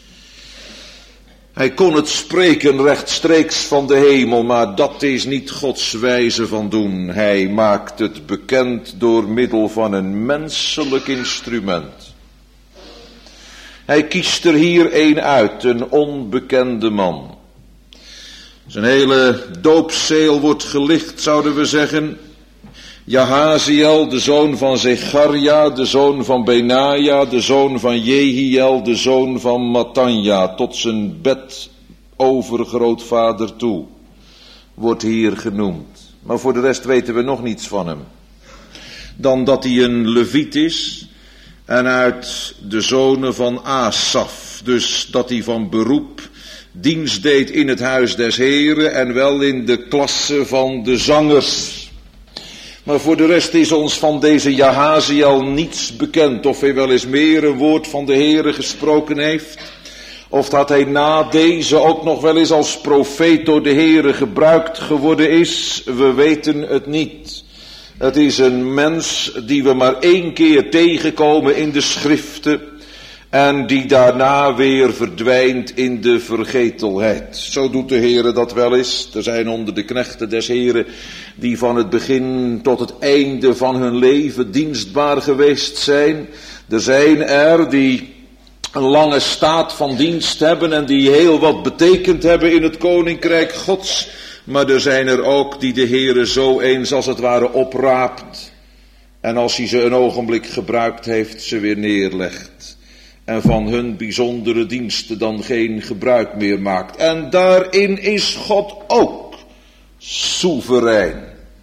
Hij kon het spreken rechtstreeks van de hemel, maar dat is niet Gods wijze van doen. Hij maakt het bekend door middel van een menselijk instrument. Hij kiest er hier één uit, een onbekende man. Zijn hele doopzeel wordt gelicht, zouden we zeggen. Jahaziel, de zoon van Zecharia, de zoon van Benaja, de zoon van Jehiel, de zoon van Mattanja, tot zijn bedovergrootvader toe, wordt hier genoemd. Maar voor de rest weten we nog niets van hem. Dan dat hij een Leviet is en uit de zonen van Asaf, dus dat hij van beroep dienst deed in het huis des Heren en wel in de klasse van de zangers. Maar voor de rest is ons van deze Jahaziel niets bekend, of hij wel eens meer een woord van de Heere gesproken heeft. Of dat hij na deze ook nog wel eens als profeet door de Heere gebruikt geworden is, we weten het niet. Het is een mens die we maar 1 keer tegenkomen in de schriften en die daarna weer verdwijnt in de vergetelheid. Zo doet de Heere dat wel eens. Er zijn onder de knechten des Heeren die van het begin tot het einde van hun leven dienstbaar geweest zijn. Er zijn er die een lange staat van dienst hebben en die heel wat betekend hebben in het koninkrijk Gods. Maar er zijn er ook die de Heere zo eens als het ware opraapt. En als hij ze een ogenblik gebruikt heeft, ze weer neerlegt. En van hun bijzondere diensten dan geen gebruik meer maakt. En daarin is God ook soeverein.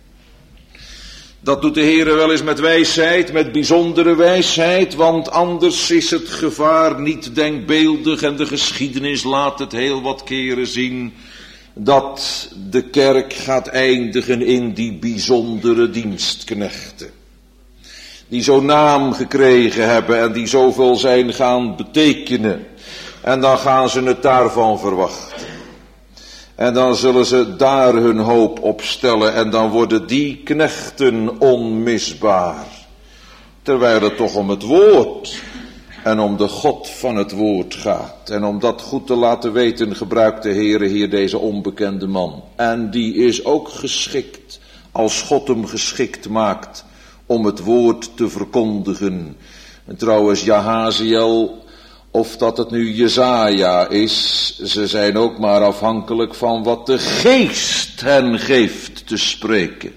Dat doet de Heere wel eens met wijsheid, met bijzondere wijsheid, want anders is het gevaar niet denkbeeldig en de geschiedenis laat het heel wat keren zien dat de kerk gaat eindigen in die bijzondere dienstknechten. Die zo'n naam gekregen hebben en die zoveel zijn gaan betekenen. En dan gaan ze het daarvan verwachten. En dan zullen ze daar hun hoop op stellen en dan worden die knechten onmisbaar. Terwijl het toch om het woord en om de God van het woord gaat. En om dat goed te laten weten gebruikt de Heere hier deze onbekende man. En die is ook geschikt, als God hem geschikt maakt, om het woord te verkondigen. En trouwens, Jahaziel, of dat het nu Jesaja is, ze zijn ook maar afhankelijk van wat de geest hen geeft te spreken.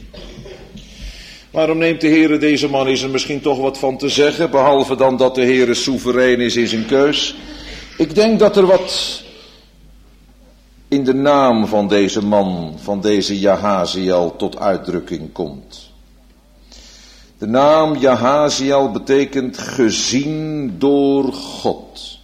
Waarom neemt de Heere deze man? Is er misschien toch wat van te zeggen, behalve dan dat de Heere soeverein is in zijn keus? Ik denk dat er wat in de naam van deze man, van deze Jahaziel, tot uitdrukking komt. De naam Jahaziel betekent gezien door God.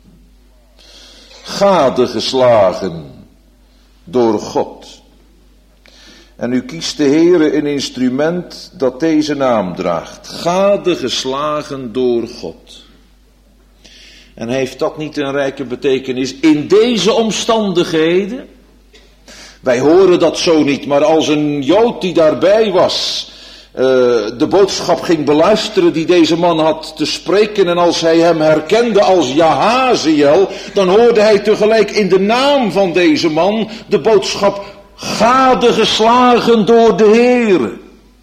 Gadegeslagen door God. En nu kiest de Heere een instrument dat deze naam draagt. Gadegeslagen door God. En heeft dat niet een rijke betekenis in deze omstandigheden? Wij horen dat zo niet, maar als een Jood die daarbij was de boodschap ging beluisteren die deze man had te spreken, en als hij hem herkende als Jahaziel, dan hoorde hij tegelijk in de naam van deze man de boodschap gadegeslagen door de Heere.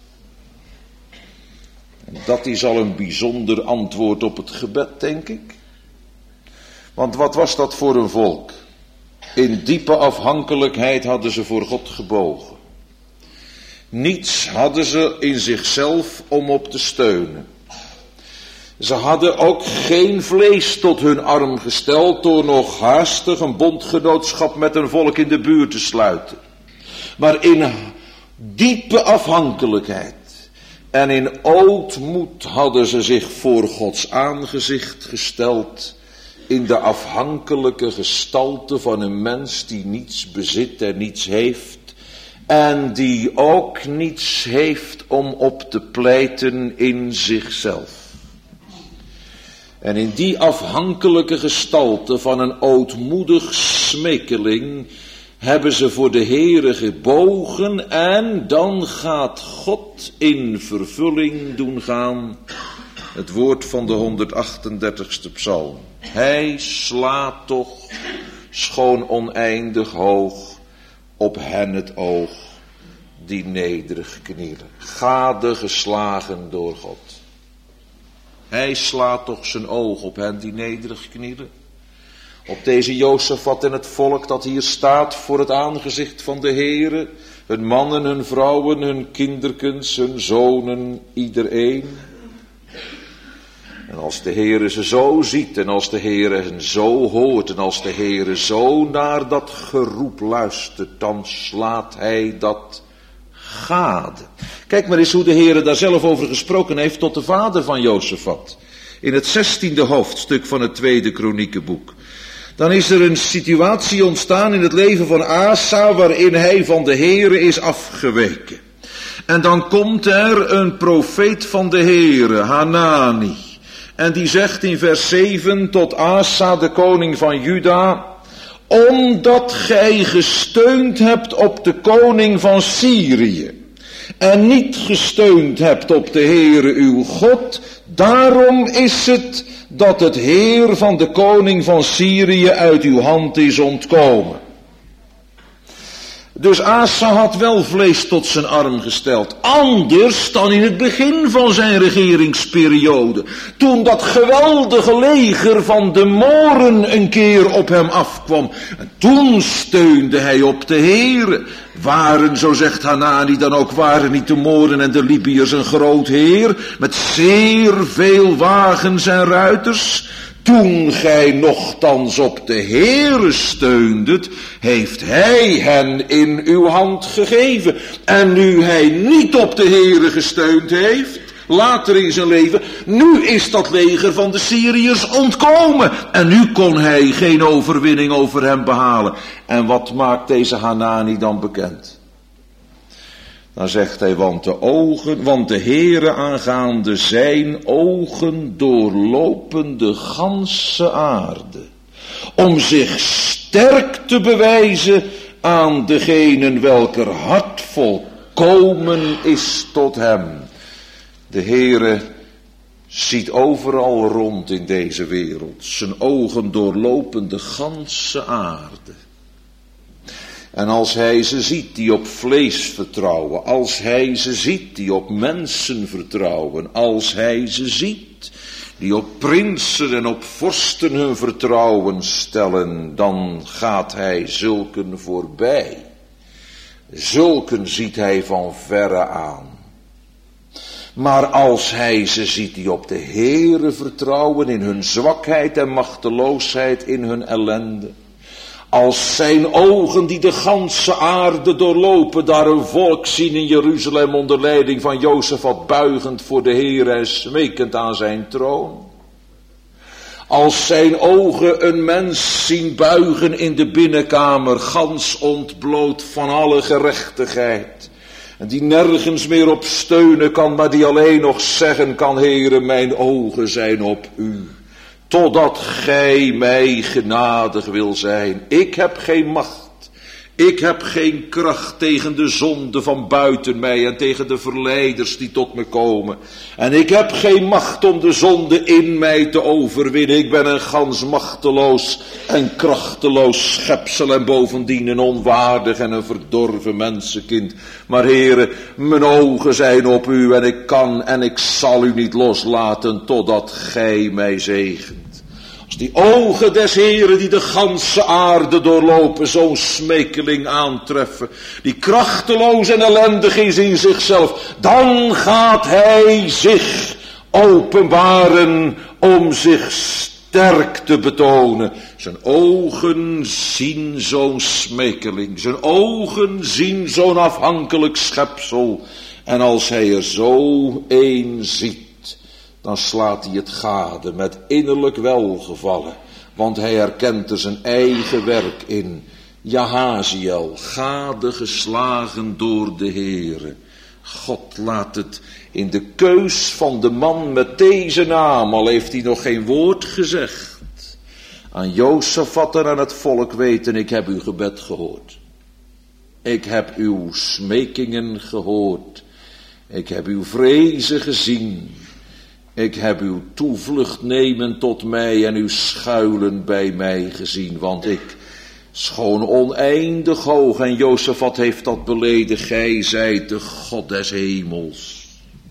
En dat is al een bijzonder antwoord op het gebed, denk ik. Want wat was dat voor een volk? In diepe afhankelijkheid hadden ze voor God gebogen. Niets hadden ze in zichzelf om op te steunen. Ze hadden ook geen vlees tot hun arm gesteld door nog haastig een bondgenootschap met een volk in de buurt te sluiten. Maar in diepe afhankelijkheid en in ootmoed hadden ze zich voor Gods aangezicht gesteld in de afhankelijke gestalte van een mens die niets bezit en niets heeft. En die ook niets heeft om op te pleiten in zichzelf. En in die afhankelijke gestalte van een ootmoedig smekeling hebben ze voor de Heere gebogen en dan gaat God in vervulling doen gaan het woord van de 138ste psalm. Hij slaat toch schoon oneindig hoog op hen het oog die nederig knielen. Gadegeslagen door God. Hij slaat toch zijn oog op hen die nederig knielen. Op deze Jozefat en het volk dat hier staat voor het aangezicht van de Heere. Hun mannen, hun vrouwen, hun kinderkens, hun zonen, iedereen. En als de Heere ze zo ziet en als de Heere hen zo hoort en als de Heere zo naar dat geroep luistert, dan slaat hij dat gade. Kijk maar eens hoe de Heere daar zelf over gesproken heeft tot de vader van Jozefat. In het 16e hoofdstuk van het 2e Kroniekenboek. Dan is er een situatie ontstaan in het leven van Asa waarin hij van de Heere is afgeweken. En dan komt er een profeet van de Heere, Hanani. En die zegt in vers 7 tot Asa, de koning van Juda: omdat gij gesteund hebt op de koning van Syrië en niet gesteund hebt op de Heere uw God, daarom is het dat het heer van de koning van Syrië uit uw hand is ontkomen. Dus Asa had wel vlees tot zijn arm gesteld. Anders dan in het begin van zijn regeringsperiode. Toen dat geweldige leger van de Moren een keer op hem afkwam. En toen steunde hij op de Heere. Waren, zo zegt Hanani dan ook, waren niet de Moren en de Libiërs een groot heer. Met zeer veel wagens en ruiters. Toen gij nochtans op de Heere steundet, heeft hij hen in uw hand gegeven. En nu hij niet op de Heere gesteund heeft, later in zijn leven, nu is dat leger van de Syriërs ontkomen. En nu kon hij geen overwinning over hem behalen. En wat maakt deze Hanani dan bekend? Dan zegt hij, want de Heere aangaande zijn ogen doorlopen de ganse aarde, om zich sterk te bewijzen aan degenen welker hart volkomen is tot hem. De Heere ziet overal rond in deze wereld, zijn ogen doorlopen de ganse aarde. En als hij ze ziet die op vlees vertrouwen, als hij ze ziet die op mensen vertrouwen, als hij ze ziet die op prinsen en op vorsten hun vertrouwen stellen, dan gaat hij zulken voorbij. Zulken ziet hij van verre aan. Maar als hij ze ziet die op de Heere vertrouwen in hun zwakheid en machteloosheid, in hun ellende, als zijn ogen die de ganse aarde doorlopen, daar een volk zien in Jeruzalem onder leiding van Jozefat buigend voor de Heer en smekend aan zijn troon. Als zijn ogen een mens zien buigen in de binnenkamer, gans ontbloot van alle gerechtigheid. En die nergens meer op steunen kan, maar die alleen nog zeggen kan, Heere, mijn ogen zijn op u. Totdat gij mij genadig wil zijn. Ik heb geen macht. Ik heb geen kracht tegen de zonde van buiten mij en tegen de verleiders die tot me komen. En ik heb geen macht om de zonde in mij te overwinnen. Ik ben een gans machteloos en krachteloos schepsel en bovendien een onwaardig en een verdorven mensenkind. Maar Heere, mijn ogen zijn op u en ik kan en ik zal u niet loslaten totdat gij mij zegent. Als die ogen des Heeren die de ganse aarde doorlopen, zo'n smekeling aantreffen, die krachteloos en ellendig is in zichzelf, dan gaat hij zich openbaren om zich sterk te betonen. Zijn ogen zien zo'n smekeling, zijn ogen zien zo'n afhankelijk schepsel. En als hij er zo een ziet, dan slaat hij het gade met innerlijk welgevallen, want hij herkent er zijn eigen werk in. Jahaziel, gade geslagen door de Heere. God laat het in de keus van de man met deze naam, al heeft hij nog geen woord gezegd, aan Jozefat en aan het volk weten, ik heb uw gebed gehoord. Ik heb uw smekingen gehoord. Ik heb uw vrezen gezien. Ik heb uw toevlucht nemen tot mij en uw schuilen bij mij gezien, want ik, schoon oneindig hoog, en Jozefat heeft dat beleden, gij zijt de God des hemels.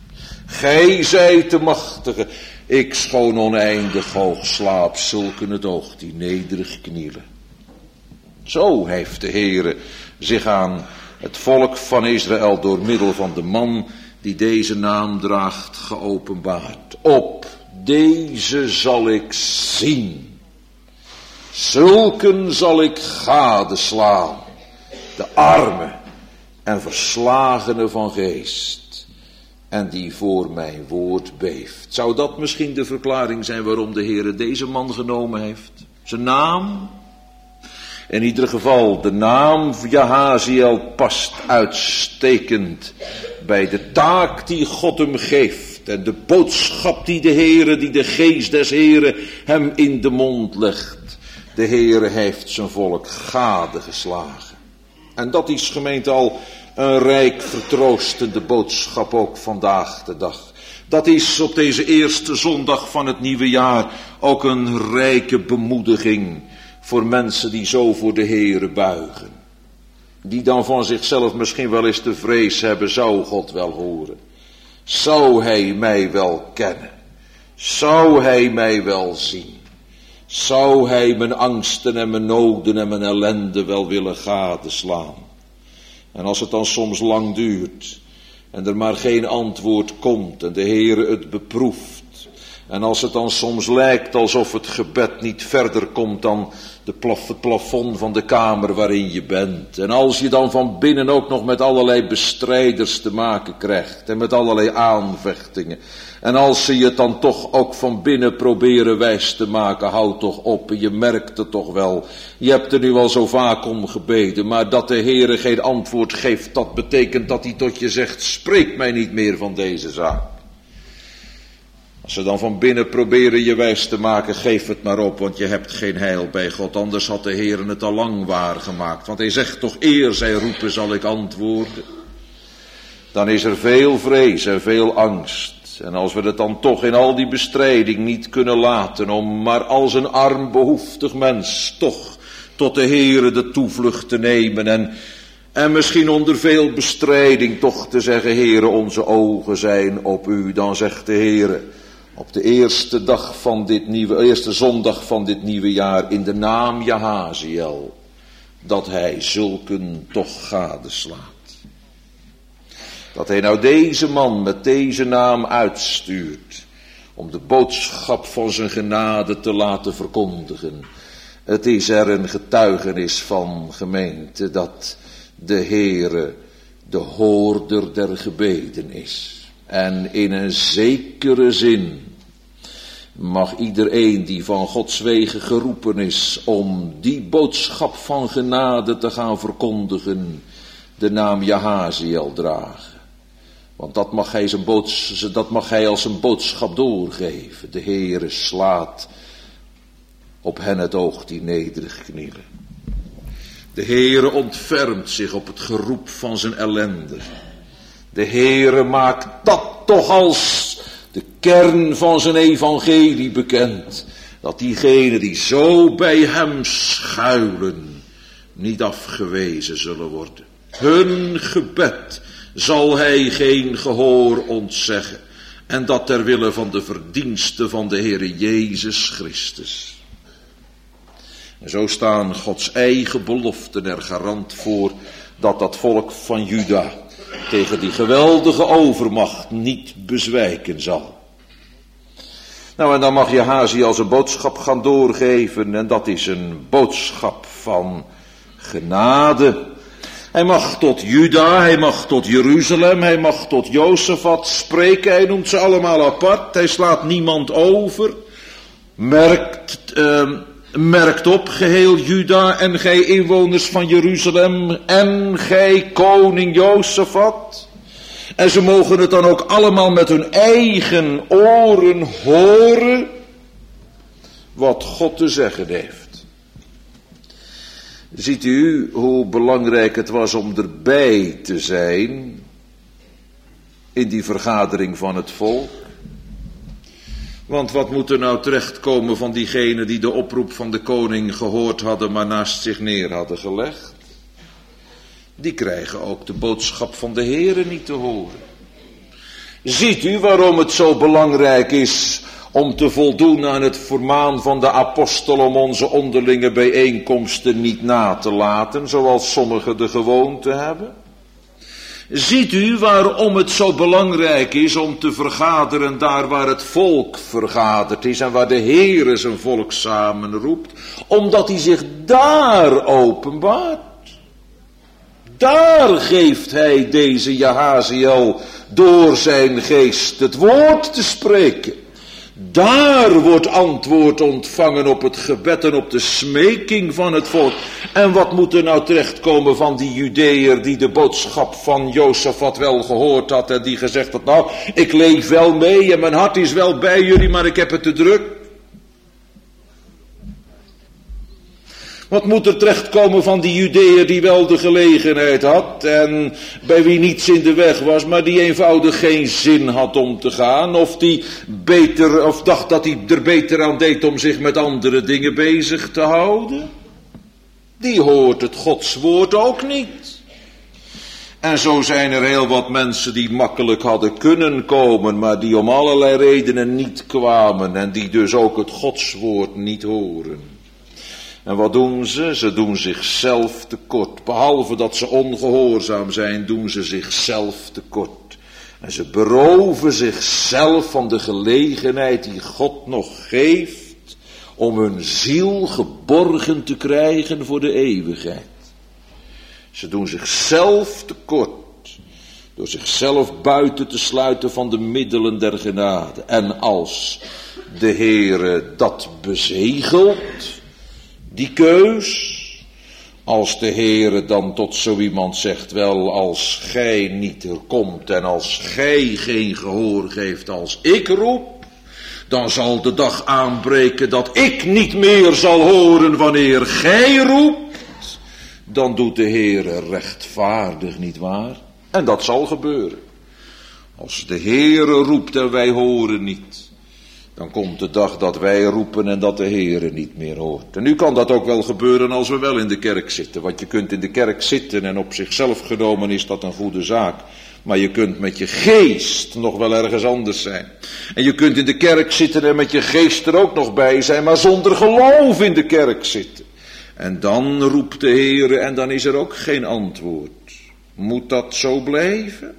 Gij zijt de machtige, ik schoon oneindig hoog, slaap zulken het oog die nederig knielen. Zo heeft de Heere zich aan het volk van Israël door middel van de man die deze naam draagt geopenbaard. Op deze zal ik zien. Zulken zal ik gadeslaan. De armen en verslagenen van geest. En die voor mijn woord beeft. Zou dat misschien de verklaring zijn waarom de Heere deze man genomen heeft? Zijn naam? In ieder geval, de naam Jahaziel past uitstekend bij de taak die God hem geeft. En de boodschap die de geest des Heeren hem in de mond legt. De Heere heeft zijn volk gadegeslagen. En dat is, gemeente, al een rijk vertroostende boodschap ook vandaag de dag. Dat is op deze eerste zondag van het nieuwe jaar ook een rijke bemoediging voor mensen die zo voor de Heere buigen. Die dan van zichzelf misschien wel eens de vrees hebben, zou God wel horen? Zou hij mij wel kennen? Zou hij mij wel zien? Zou hij mijn angsten en mijn noden en mijn ellende wel willen gadeslaan? En als het dan soms lang duurt en er maar geen antwoord komt en de Heere het beproeft. En als het dan soms lijkt alsof het gebed niet verder komt dan het plafond van de kamer waarin je bent. En als je dan van binnen ook nog met allerlei bestrijders te maken krijgt en met allerlei aanvechtingen. En als ze je dan toch ook van binnen proberen wijs te maken, houd toch op. En je merkt het toch wel. Je hebt er nu al zo vaak om gebeden, maar dat de Heere geen antwoord geeft, dat betekent dat hij tot je zegt, spreek mij niet meer van deze zaak. Als ze dan van binnen proberen je wijs te maken, geef het maar op, want je hebt geen heil bij God. Anders had de Heere het al lang waargemaakt. Want hij zegt toch, eer zij roepen zal ik antwoorden. Dan is er veel vrees en veel angst. En als we het dan toch in al die bestrijding niet kunnen laten, om maar als een arm behoeftig mens toch tot de Heere de toevlucht te nemen en misschien onder veel bestrijding toch te zeggen, Heere, onze ogen zijn op u. Dan zegt de Heere, op de eerste zondag van dit nieuwe jaar, in de naam Jahaziel, dat hij zulken toch gadeslaat. Dat hij nou deze man met deze naam uitstuurt, om de boodschap van zijn genade te laten verkondigen. Het is er een getuigenis van, gemeente, dat de Heere de hoorder der gebeden is. En in een zekere zin mag iedereen die van Gods wegen geroepen is om die boodschap van genade te gaan verkondigen, de naam Jahaziel dragen. Want dat mag hij als een boodschap doorgeven. De Heere slaat op hen het oog die nederig knielen. De Heere ontfermt zich op het geroep van zijn ellende. De Heere maakt dat toch als de kern van zijn evangelie bekend. Dat diegenen die zo bij hem schuilen niet afgewezen zullen worden. Hun gebed zal hij geen gehoor ontzeggen. En dat ter wille van de verdiensten van de Heere Jezus Christus. En zo staan Gods eigen beloften er garant voor dat dat volk van Juda tegen die geweldige overmacht niet bezwijken zal. Nou, en dan mag Jahaziel als een boodschap gaan doorgeven, en dat is een boodschap van genade. Hij mag tot Juda, hij mag tot Jeruzalem, hij mag tot Jozefat spreken, hij noemt ze allemaal apart, hij slaat niemand over. Merkt op, geheel Juda en gij inwoners van Jeruzalem en gij koning Jozefat. En ze mogen het dan ook allemaal met hun eigen oren horen wat God te zeggen heeft. Ziet u hoe belangrijk het was om erbij te zijn in die vergadering van het volk? Want wat moet er nou terechtkomen van diegenen die de oproep van de koning gehoord hadden, maar naast zich neer hadden gelegd? Die krijgen ook de boodschap van de Heere niet te horen. Ziet u waarom het zo belangrijk is om te voldoen aan het vermaan van de apostel om onze onderlinge bijeenkomsten niet na te laten, zoals sommigen de gewoonte hebben? Ziet u waarom het zo belangrijk is om te vergaderen daar waar het volk vergaderd is en waar de Heere zijn volk samenroept, omdat hij zich daar openbaart. Daar geeft hij deze Jahaziel door zijn geest het woord te spreken. Daar wordt antwoord ontvangen op het gebed en op de smeking van het volk. En wat moet er nou terechtkomen van die Judeër die de boodschap van Jozefat wel gehoord had en die gezegd had, nou, ik leef wel mee en mijn hart is wel bij jullie, maar ik heb het te druk. Wat moet er terechtkomen van die Judeër die wel de gelegenheid had en bij wie niets in de weg was, maar die eenvoudig geen zin had om te gaan, of dacht dat hij er beter aan deed om zich met andere dingen bezig te houden? Die hoort het Godswoord ook niet. En zo zijn er heel wat mensen die makkelijk hadden kunnen komen, maar die om allerlei redenen niet kwamen en die dus ook het Godswoord niet horen. En wat doen ze? Ze doen zichzelf tekort. Behalve dat ze ongehoorzaam zijn, doen ze zichzelf tekort. En ze beroven zichzelf van de gelegenheid die God nog geeft om hun ziel geborgen te krijgen voor de eeuwigheid. Ze doen zichzelf tekort door zichzelf buiten te sluiten van de middelen der genade. En als de Heere dat bezegelt, die keus, als de Heere dan tot zo iemand zegt, wel, als gij niet er komt en als gij geen gehoor geeft als ik roep, dan zal de dag aanbreken dat ik niet meer zal horen wanneer gij roept. Dan doet de Heere rechtvaardig, niet waar? En dat zal gebeuren. Als de Heere roept en wij horen niet, dan komt de dag dat wij roepen en dat de Heere niet meer hoort. En nu kan dat ook wel gebeuren als we wel in de kerk zitten. Want je kunt in de kerk zitten en op zichzelf genomen is dat een goede zaak. Maar je kunt met je geest nog wel ergens anders zijn. En je kunt in de kerk zitten en met je geest er ook nog bij zijn, maar zonder geloof in de kerk zitten. En dan roept de Heere en dan is er ook geen antwoord. Moet dat zo blijven?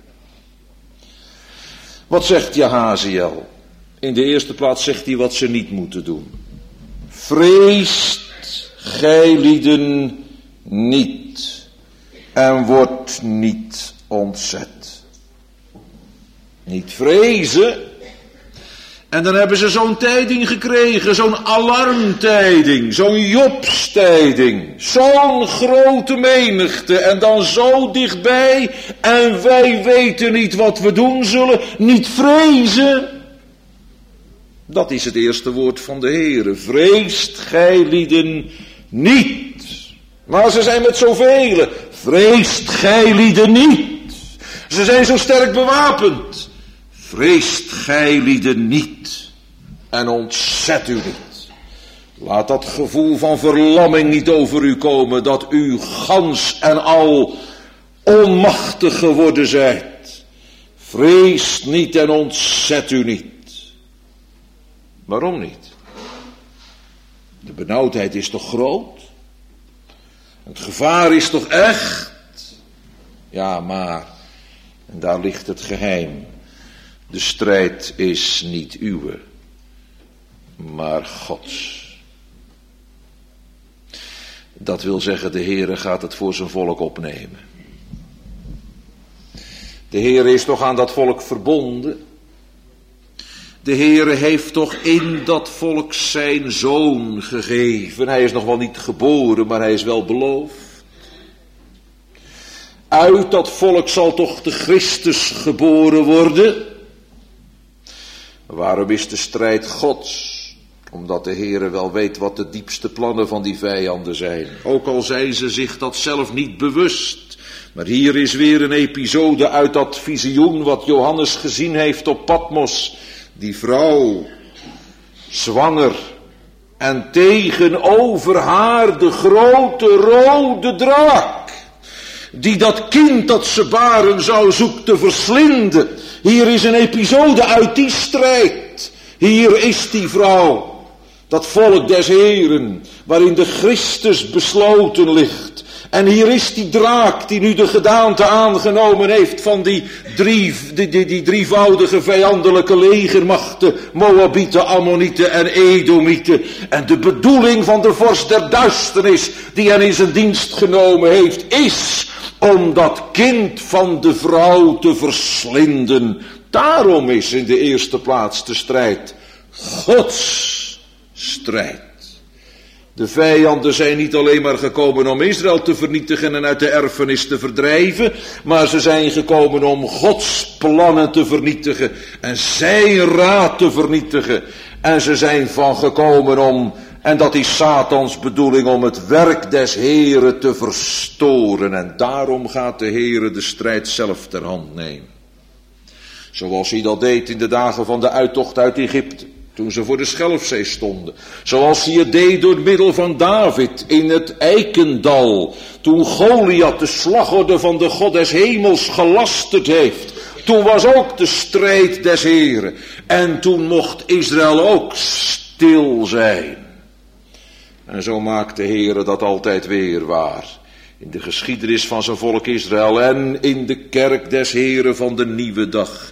Wat zegt Jahaziel? In de eerste plaats zegt hij wat ze niet moeten doen. Vreest gijlieden niet en wordt niet ontzet. Niet vrezen. En dan hebben ze zo'n tijding gekregen, zo'n alarmtijding, zo'n Jobstijding, zo'n grote menigte en dan zo dichtbij en wij weten niet wat we doen zullen, niet vrezen. Dat is het eerste woord van de Heere. Vreest gijlieden niet. Maar ze zijn met zoveel. Vreest gijlieden niet. Ze zijn zo sterk bewapend. Vreest gijlieden niet. En ontzet u niet. Laat dat gevoel van verlamming niet over u komen, dat u gans en al onmachtig geworden zijt. Vreest niet en ontzet u niet. Waarom niet? De benauwdheid is toch groot? Het gevaar is toch echt? Ja, maar, en daar ligt het geheim, de strijd is niet uwe, maar Gods. Dat wil zeggen, de Heere gaat het voor zijn volk opnemen. De Heere is toch aan dat volk verbonden? De Heere heeft toch in dat volk zijn zoon gegeven. Hij is nog wel niet geboren, maar hij is wel beloofd. Uit dat volk zal toch de Christus geboren worden. Waarom is de strijd Gods? Omdat de Heere wel weet wat de diepste plannen van die vijanden zijn. Ook al zijn ze zich dat zelf niet bewust. Maar hier is weer een episode uit dat visioen wat Johannes gezien heeft op Patmos. Die vrouw, zwanger, en tegenover haar de grote rode draak, die dat kind dat ze baren zou zoeken te verslinden. Hier is een episode uit die strijd. Hier is die vrouw, dat volk des Heeren, waarin de Christus besloten ligt. En hier is die draak die nu de gedaante aangenomen heeft van die drievoudige vijandelijke legermachten, Moabieten, Ammonieten en Edomieten. En de bedoeling van de vorst der duisternis die hen in zijn dienst genomen heeft, is om dat kind van de vrouw te verslinden. Daarom is in de eerste plaats de strijd Gods strijd. De vijanden zijn niet alleen maar gekomen om Israël te vernietigen en uit de erfenis te verdrijven, maar ze zijn gekomen om Gods plannen te vernietigen en zijn raad te vernietigen. En ze zijn van gekomen om, en dat is Satans bedoeling, om het werk des Heren te verstoren. En daarom gaat de Heere de strijd zelf ter hand nemen. Zoals hij dat deed in de dagen van de uittocht uit Egypte, toen ze voor de Schelfzee stonden. Zoals hij het deed door middel van David in het Eikendal, toen Goliath de slagorde van de God des hemels gelasterd heeft. Toen was ook de strijd des Heren. En toen mocht Israël ook stil zijn. En zo maakt de Heere dat altijd weer waar. In de geschiedenis van zijn volk Israël en in de kerk des Heren van de nieuwe dag.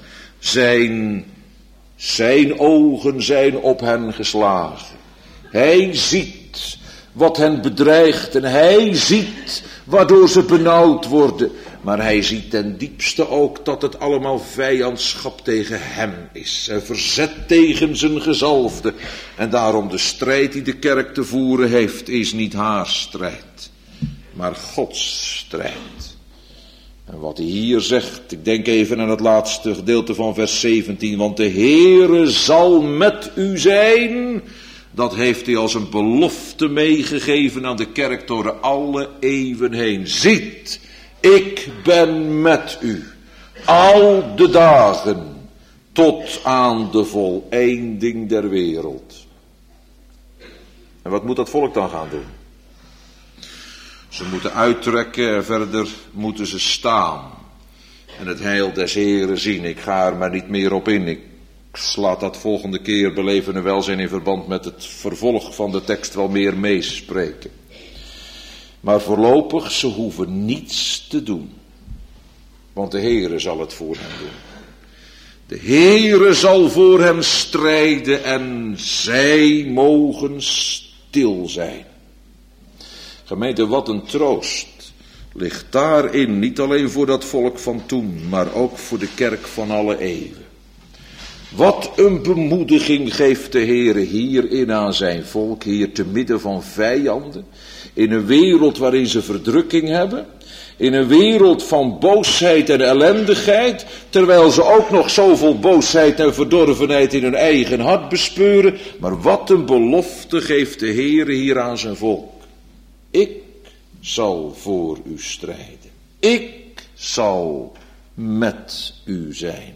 Zijn ogen zijn op hen geslagen. Hij ziet wat hen bedreigt en hij ziet waardoor ze benauwd worden. Maar hij ziet ten diepste ook dat het allemaal vijandschap tegen hem is. En verzet tegen zijn gezalfde. En daarom de strijd die de kerk te voeren heeft, is niet haar strijd, maar Gods strijd. En wat hij hier zegt, ik denk even aan het laatste gedeelte van vers 17. Want de Heere zal met u zijn. Dat heeft hij als een belofte meegegeven aan de kerk door alle eeuwen heen. Ziet, ik ben met u al de dagen tot aan de voleinding der wereld. En wat moet dat volk dan gaan doen? Ze moeten uittrekken en verder moeten ze staan. En het heil des Heren zien. Ik ga er maar niet meer op in. Ik laat dat volgende keer beleven en welzijn in verband met het vervolg van de tekst wel meer meespreken. Maar voorlopig, ze hoeven niets te doen. Want de Heere zal het voor hen doen. De Heere zal voor hem strijden en zij mogen stil zijn. Gemeente, wat een troost ligt daarin, niet alleen voor dat volk van toen, maar ook voor de kerk van alle eeuwen. Wat een bemoediging geeft de Heere hierin aan zijn volk, hier te midden van vijanden, in een wereld waarin ze verdrukking hebben, in een wereld van boosheid en ellendigheid, terwijl ze ook nog zoveel boosheid en verdorvenheid in hun eigen hart bespeuren. Maar wat een belofte geeft de Heere hier aan zijn volk. Ik zal voor u strijden. Ik zal met u zijn.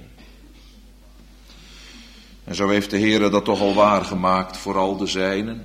En zo heeft de Heere dat toch al waargemaakt voor al de zijnen.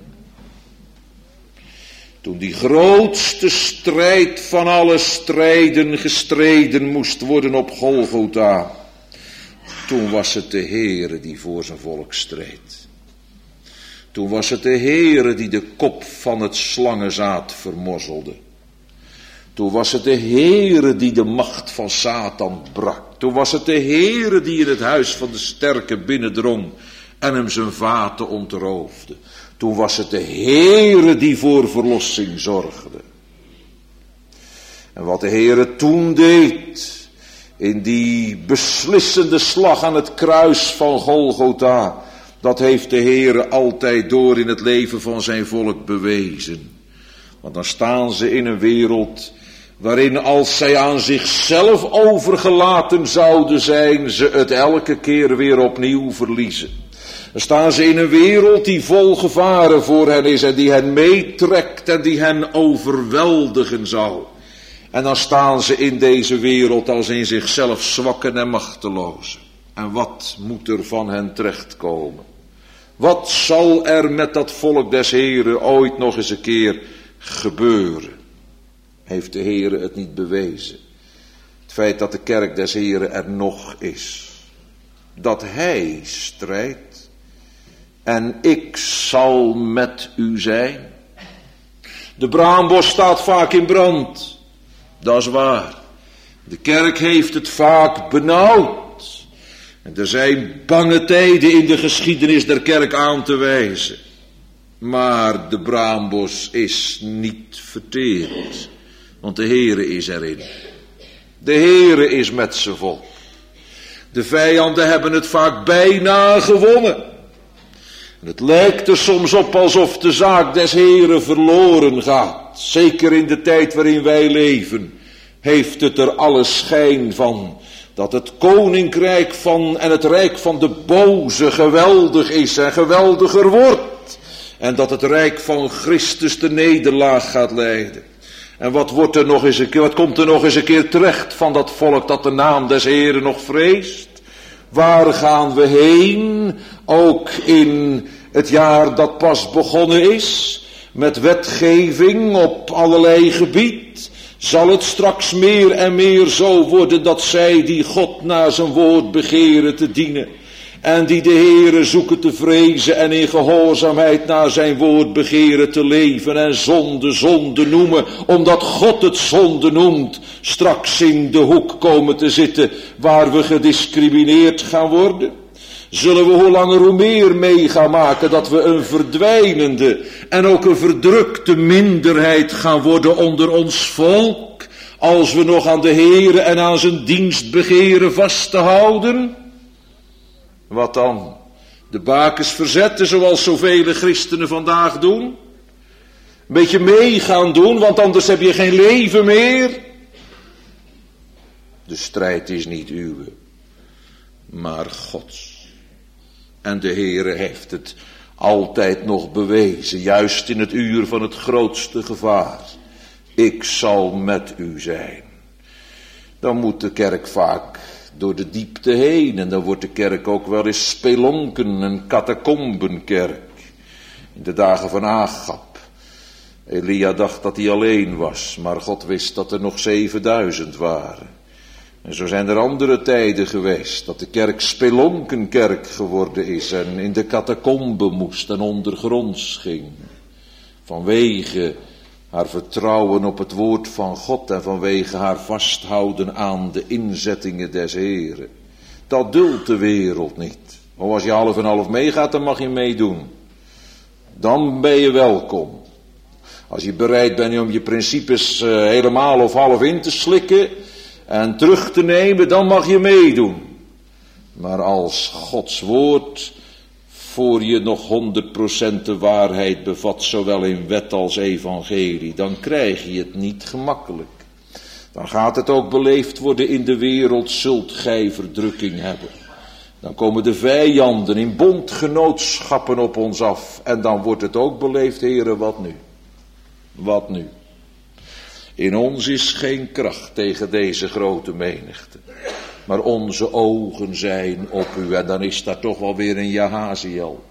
Toen die grootste strijd van alle strijden gestreden moest worden op Golgotha. Toen was het de Heere die voor zijn volk streed. Toen was het de Heere die de kop van het slangenzaad vermorzelde. Toen was het de Heere die de macht van Satan brak. Toen was het de Heere die in het huis van de sterke binnendrong en hem zijn vaten ontroofde. Toen was het de Heere die voor verlossing zorgde. En wat de Heere toen deed, in die beslissende slag aan het kruis van Golgotha, dat heeft de Heere altijd door in het leven van zijn volk bewezen. Want dan staan ze in een wereld waarin als zij aan zichzelf overgelaten zouden zijn, ze het elke keer weer opnieuw verliezen. Dan staan ze in een wereld die vol gevaren voor hen is en die hen meetrekt en die hen overweldigen zal. En dan staan ze in deze wereld als in zichzelf zwakken en machtelozen. En wat moet er van hen terechtkomen? Wat zal er met dat volk des Heren ooit nog eens een keer gebeuren? Heeft de Heere het niet bewezen? Het feit dat de kerk des Heren er nog is. Dat hij strijdt. En ik zal met u zijn. De braambos staat vaak in brand. Dat is waar. De kerk heeft het vaak benauwd. En er zijn bange tijden in de geschiedenis der kerk aan te wijzen. Maar de braambos is niet verteerd. Want de Heere is erin. De Heere is met zijn volk. De vijanden hebben het vaak bijna gewonnen. Het lijkt er soms op alsof de zaak des Heren verloren gaat. Zeker in de tijd waarin wij leven, heeft het er alle schijn van dat het koninkrijk van en het rijk van de boze geweldig is en geweldiger wordt. En dat het rijk van Christus de nederlaag gaat leiden. En wat komt er nog eens een keer terecht van dat volk dat de naam des Heren nog vreest? Waar gaan we heen? Ook in het jaar dat pas begonnen is, met wetgeving op allerlei gebied, zal het straks meer en meer zo worden dat zij die God naar zijn woord begeren te dienen en die de Heere zoeken te vrezen en in gehoorzaamheid naar zijn woord begeren te leven en zonde noemen, omdat God het zonde noemt, straks in de hoek komen te zitten waar we gediscrimineerd gaan worden? Zullen we hoe langer hoe meer mee gaan maken dat we een verdwijnende en ook een verdrukte minderheid gaan worden onder ons volk, als we nog aan de Heere en aan zijn dienst begeren vast te houden? Wat dan? De bakens verzetten zoals zoveel christenen vandaag doen? Een beetje mee gaan doen, want anders heb je geen leven meer. De strijd is niet uwe, maar Gods. En de Heere heeft het altijd nog bewezen, juist in het uur van het grootste gevaar. Ik zal met u zijn. Dan moet de kerk vaak door de diepte heen en dan wordt de kerk ook wel eens spelonken, een catacombenkerk. In de dagen van Agab. Elia dacht dat hij alleen was, maar God wist dat er nog 7000 waren. En zo zijn er andere tijden geweest dat de kerk spelonkenkerk geworden is en in de catacombe moest en ondergronds ging. Vanwege haar vertrouwen op het woord van God en vanwege haar vasthouden aan de inzettingen des Heren. Dat duldt de wereld niet. Maar als je half en half meegaat, dan mag je meedoen. Dan ben je welkom. Als je bereid bent om je principes helemaal of half in te slikken en terug te nemen, dan mag je meedoen. Maar als Gods woord voor je nog 100% de waarheid bevat, zowel in wet als evangelie, dan krijg je het niet gemakkelijk. Dan gaat het ook beleefd worden: in de wereld zult gij verdrukking hebben. Dan komen de vijanden in bondgenootschappen op ons af. En dan wordt het ook beleefd: Heere, wat nu? Wat nu? In ons is geen kracht tegen deze grote menigte. Maar onze ogen zijn op u. En dan is daar toch wel weer een Jahaziel.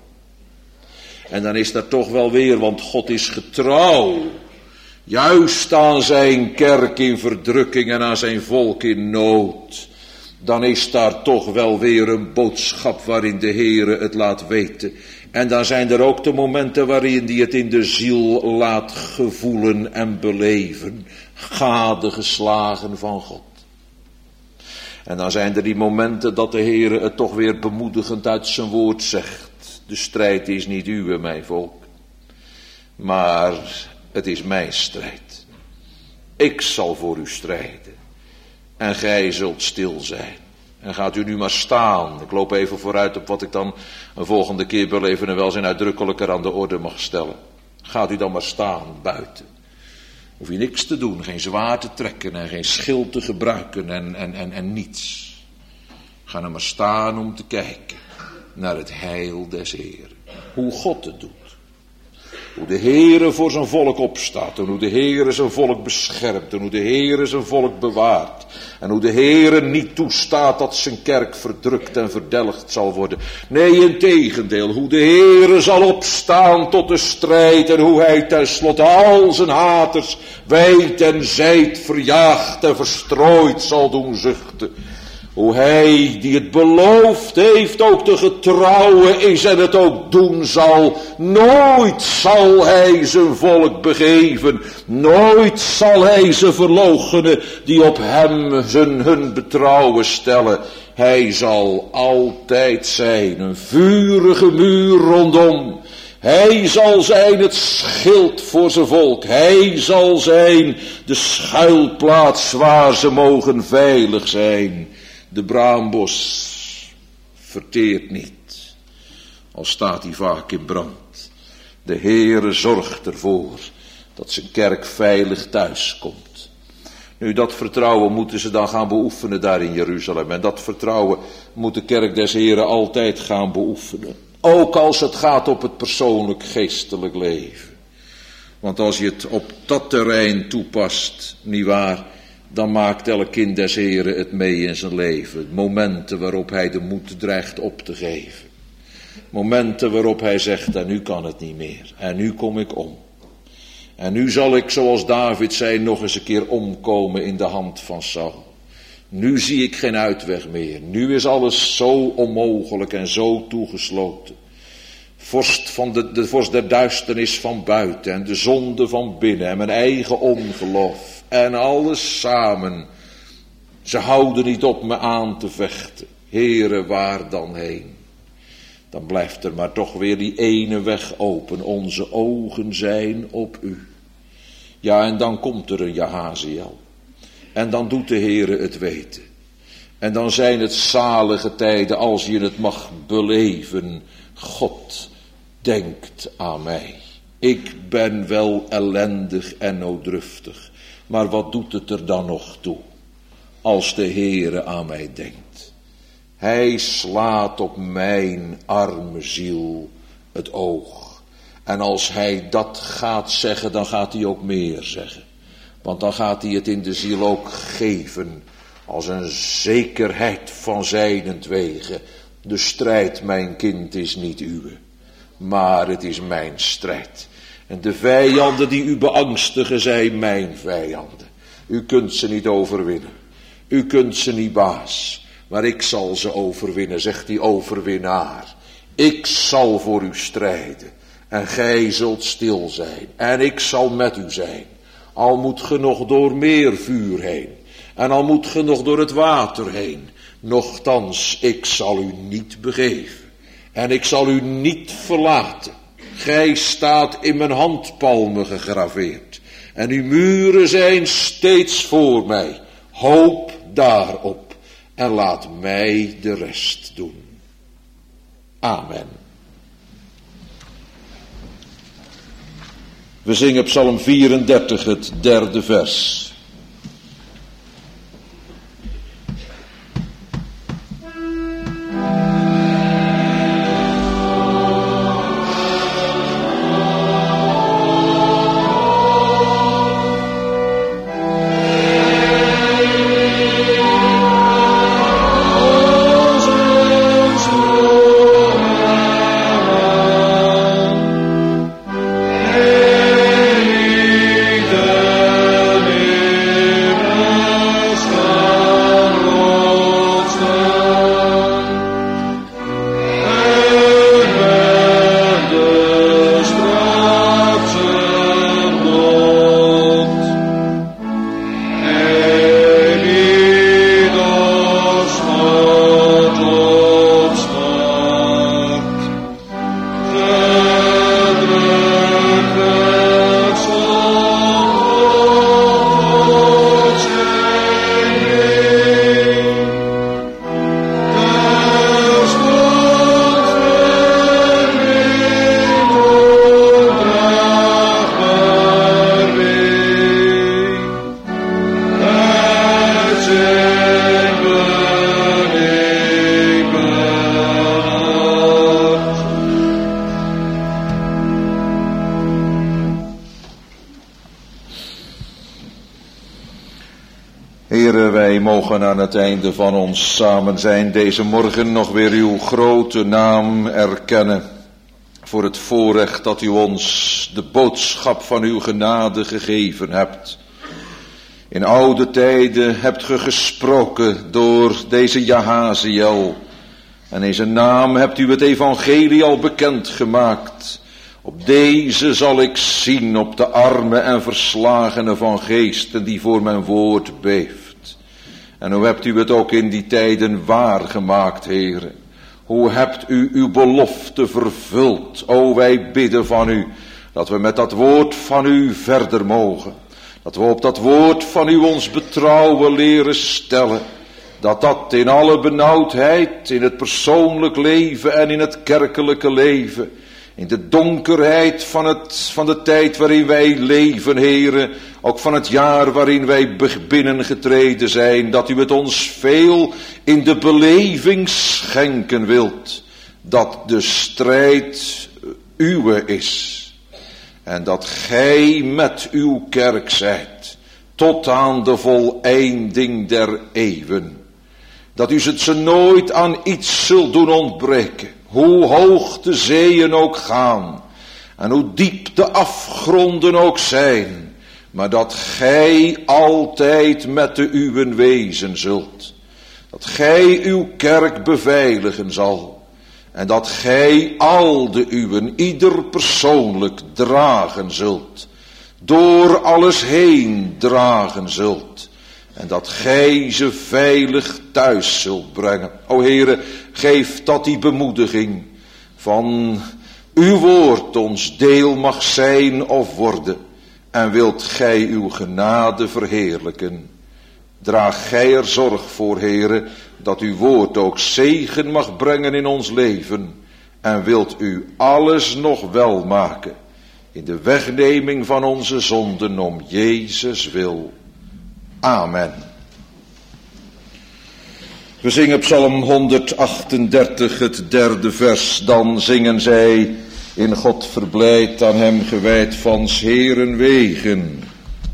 En dan is daar toch wel weer, want God is getrouw. Juist aan zijn kerk in verdrukking en aan zijn volk in nood. Dan is daar toch wel weer een boodschap waarin de Heere het laat weten. En dan zijn er ook de momenten waarin hij het in de ziel laat gevoelen en beleven. Gadegeslagen van God. En dan zijn er die momenten dat de Heere het toch weer bemoedigend uit zijn woord zegt. De strijd is niet uw, mijn volk. Maar het is mijn strijd. Ik zal voor u strijden. En gij zult stil zijn. En gaat u nu maar staan. Ik loop even vooruit op wat ik dan een volgende keer wel even en welzijn uitdrukkelijker aan de orde mag stellen. Gaat u dan maar staan buiten. Hoef je niks te doen, geen zwaard te trekken en geen schild te gebruiken en niets. Ga nou maar staan om te kijken naar het heil des Heeren. Hoe God het doet. Hoe de Heere voor zijn volk opstaat. En hoe de Heere zijn volk beschermt. En hoe de Heere zijn volk bewaart. En hoe de Heere niet toestaat dat zijn kerk verdrukt en verdelgd zal worden. Nee, integendeel. Hoe de Heere zal opstaan tot de strijd. En hoe hij tenslotte al zijn haters wijd en zijd verjaagd en verstrooid zal doen zuchten. Hoe hij die het beloofd heeft ook de getrouwe is en het ook doen zal. Nooit zal hij zijn volk begeven. Nooit zal hij ze verloochenen die op hem hun betrouwen stellen. Hij zal altijd zijn een vurige muur rondom. Hij zal zijn het schild voor zijn volk. Hij zal zijn de schuilplaats waar ze mogen veilig zijn. De braambos verteert niet. al staat hij vaak in brand. De Heere zorgt ervoor dat zijn kerk veilig thuis komt. Nu, dat vertrouwen moeten ze dan gaan beoefenen daar in Jeruzalem. En dat vertrouwen moet de kerk des Heren altijd gaan beoefenen. Ook als het gaat op het persoonlijk geestelijk leven. Want als je het op dat terrein toepast, nietwaar, dan maakt elk kind des Heren het mee in zijn leven. Momenten waarop hij de moed dreigt op te geven. Momenten waarop hij zegt, en nu kan het niet meer. En nu kom ik om. En nu zal ik, zoals David zei, nog eens een keer omkomen in de hand van Saul. Nu zie ik geen uitweg meer. Nu is alles zo onmogelijk en zo toegesloten. De vorst der duisternis van buiten en de zonde van binnen en mijn eigen ongeloof. En alles samen. Ze houden niet op me aan te vechten. Heere, waar dan heen? Dan blijft er maar toch weer die ene weg open. Onze ogen zijn op u. Ja, en dan komt er een Jahaziel. En dan doet de Heere het weten. En dan zijn het zalige tijden als je het mag beleven. God denkt aan mij. Ik ben wel ellendig en nooddruftig. Maar wat doet het er dan nog toe? Als de Heere aan mij denkt. Hij slaat op mijn arme ziel het oog. En als hij dat gaat zeggen, dan gaat hij ook meer zeggen. Want dan gaat hij het in de ziel ook geven. Als een zekerheid van zijnentwege. De strijd, mijn kind, is niet uwe. Maar het is mijn strijd. En de vijanden die u beangstigen zijn mijn vijanden. U kunt ze niet overwinnen. U kunt ze niet baas. Maar ik zal ze overwinnen, zegt die overwinnaar. Ik zal voor u strijden. En gij zult stil zijn. En ik zal met u zijn. Al moet ge nog door meer vuur heen. En al moet ge nog door het water heen. Nochtans, ik zal u niet begeven. En ik zal u niet verlaten. Gij staat in mijn handpalmen gegraveerd. En uw muren zijn steeds voor mij. Hoop daarop. En laat mij de rest doen. Amen. We zingen Psalm 34, het 3e vers. Heere, wij mogen aan het einde van ons samen zijn deze morgen nog weer uw grote naam erkennen. Voor het voorrecht dat u ons de boodschap van uw genade gegeven hebt. In oude tijden hebt ge gesproken door deze Jahaziel. En in zijn naam hebt u het evangelie al bekend gemaakt. Op deze zal ik zien op de armen en verslagenen van geesten die voor mijn woord beeft. En hoe hebt u het ook in die tijden waargemaakt, Heere. Hoe hebt u uw belofte vervuld. O, wij bidden van u dat we met dat woord van u verder mogen. Dat we op dat woord van u ons betrouwen leren stellen. Dat in alle benauwdheid, in het persoonlijk leven en in het kerkelijke leven, in de donkerheid van de tijd waarin wij leven, Heere, ook van het jaar waarin wij binnengetreden zijn, dat u het ons veel in de beleving schenken wilt, dat de strijd uwe is. En dat gij met uw kerk zijt, tot aan de voleinding der eeuwen. Dat u het ze nooit aan iets zult doen ontbreken, hoe hoog de zeeën ook gaan, en hoe diep de afgronden ook zijn, maar dat gij altijd met de uwen wezen zult. Dat gij uw kerk beveiligen zal. En dat gij al de uwen, ieder persoonlijk, dragen zult. Door alles heen dragen zult. En dat gij ze veilig thuis zult brengen. O Heere, geef dat die bemoediging van uw woord ons deel mag zijn of worden. En wilt gij uw genade verheerlijken. Draag gij er zorg voor, Heere, dat uw woord ook zegen mag brengen in ons leven. En wilt u alles nog wel maken in de wegneming van onze zonden om Jezus wil. Amen. We zingen Psalm 138, het 3e vers. Dan zingen zij: in God verblijd, aan hem gewijd van 's Heeren wegen.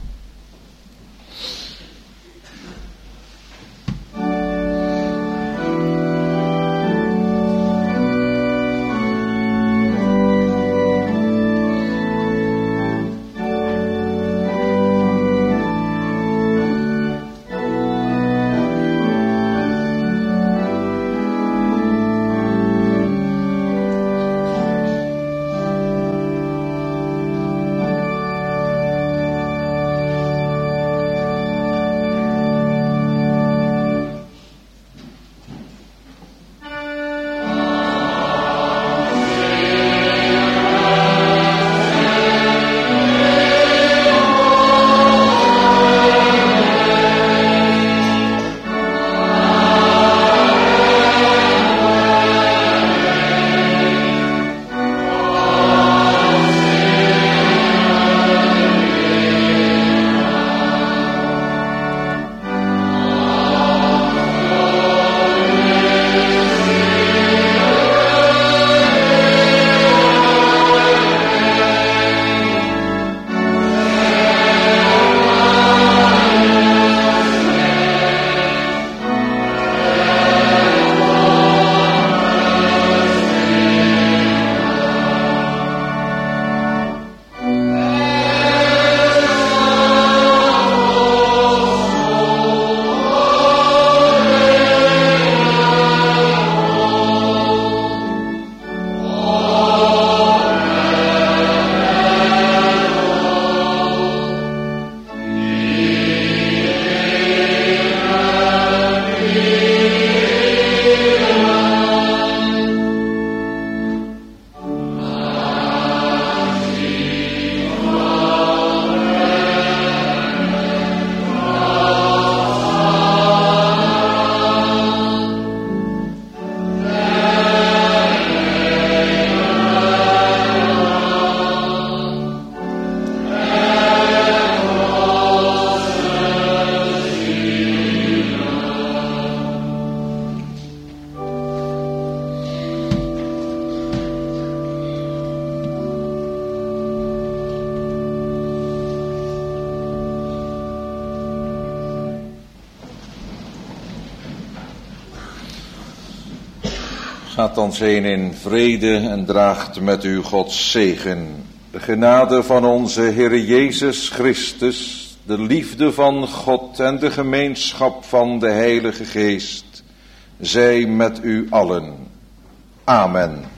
Gaat dan heen in vrede en draagt met u Gods zegen. De genade van onze Heere Jezus Christus, de liefde van God en de gemeenschap van de Heilige Geest, zij met u allen. Amen.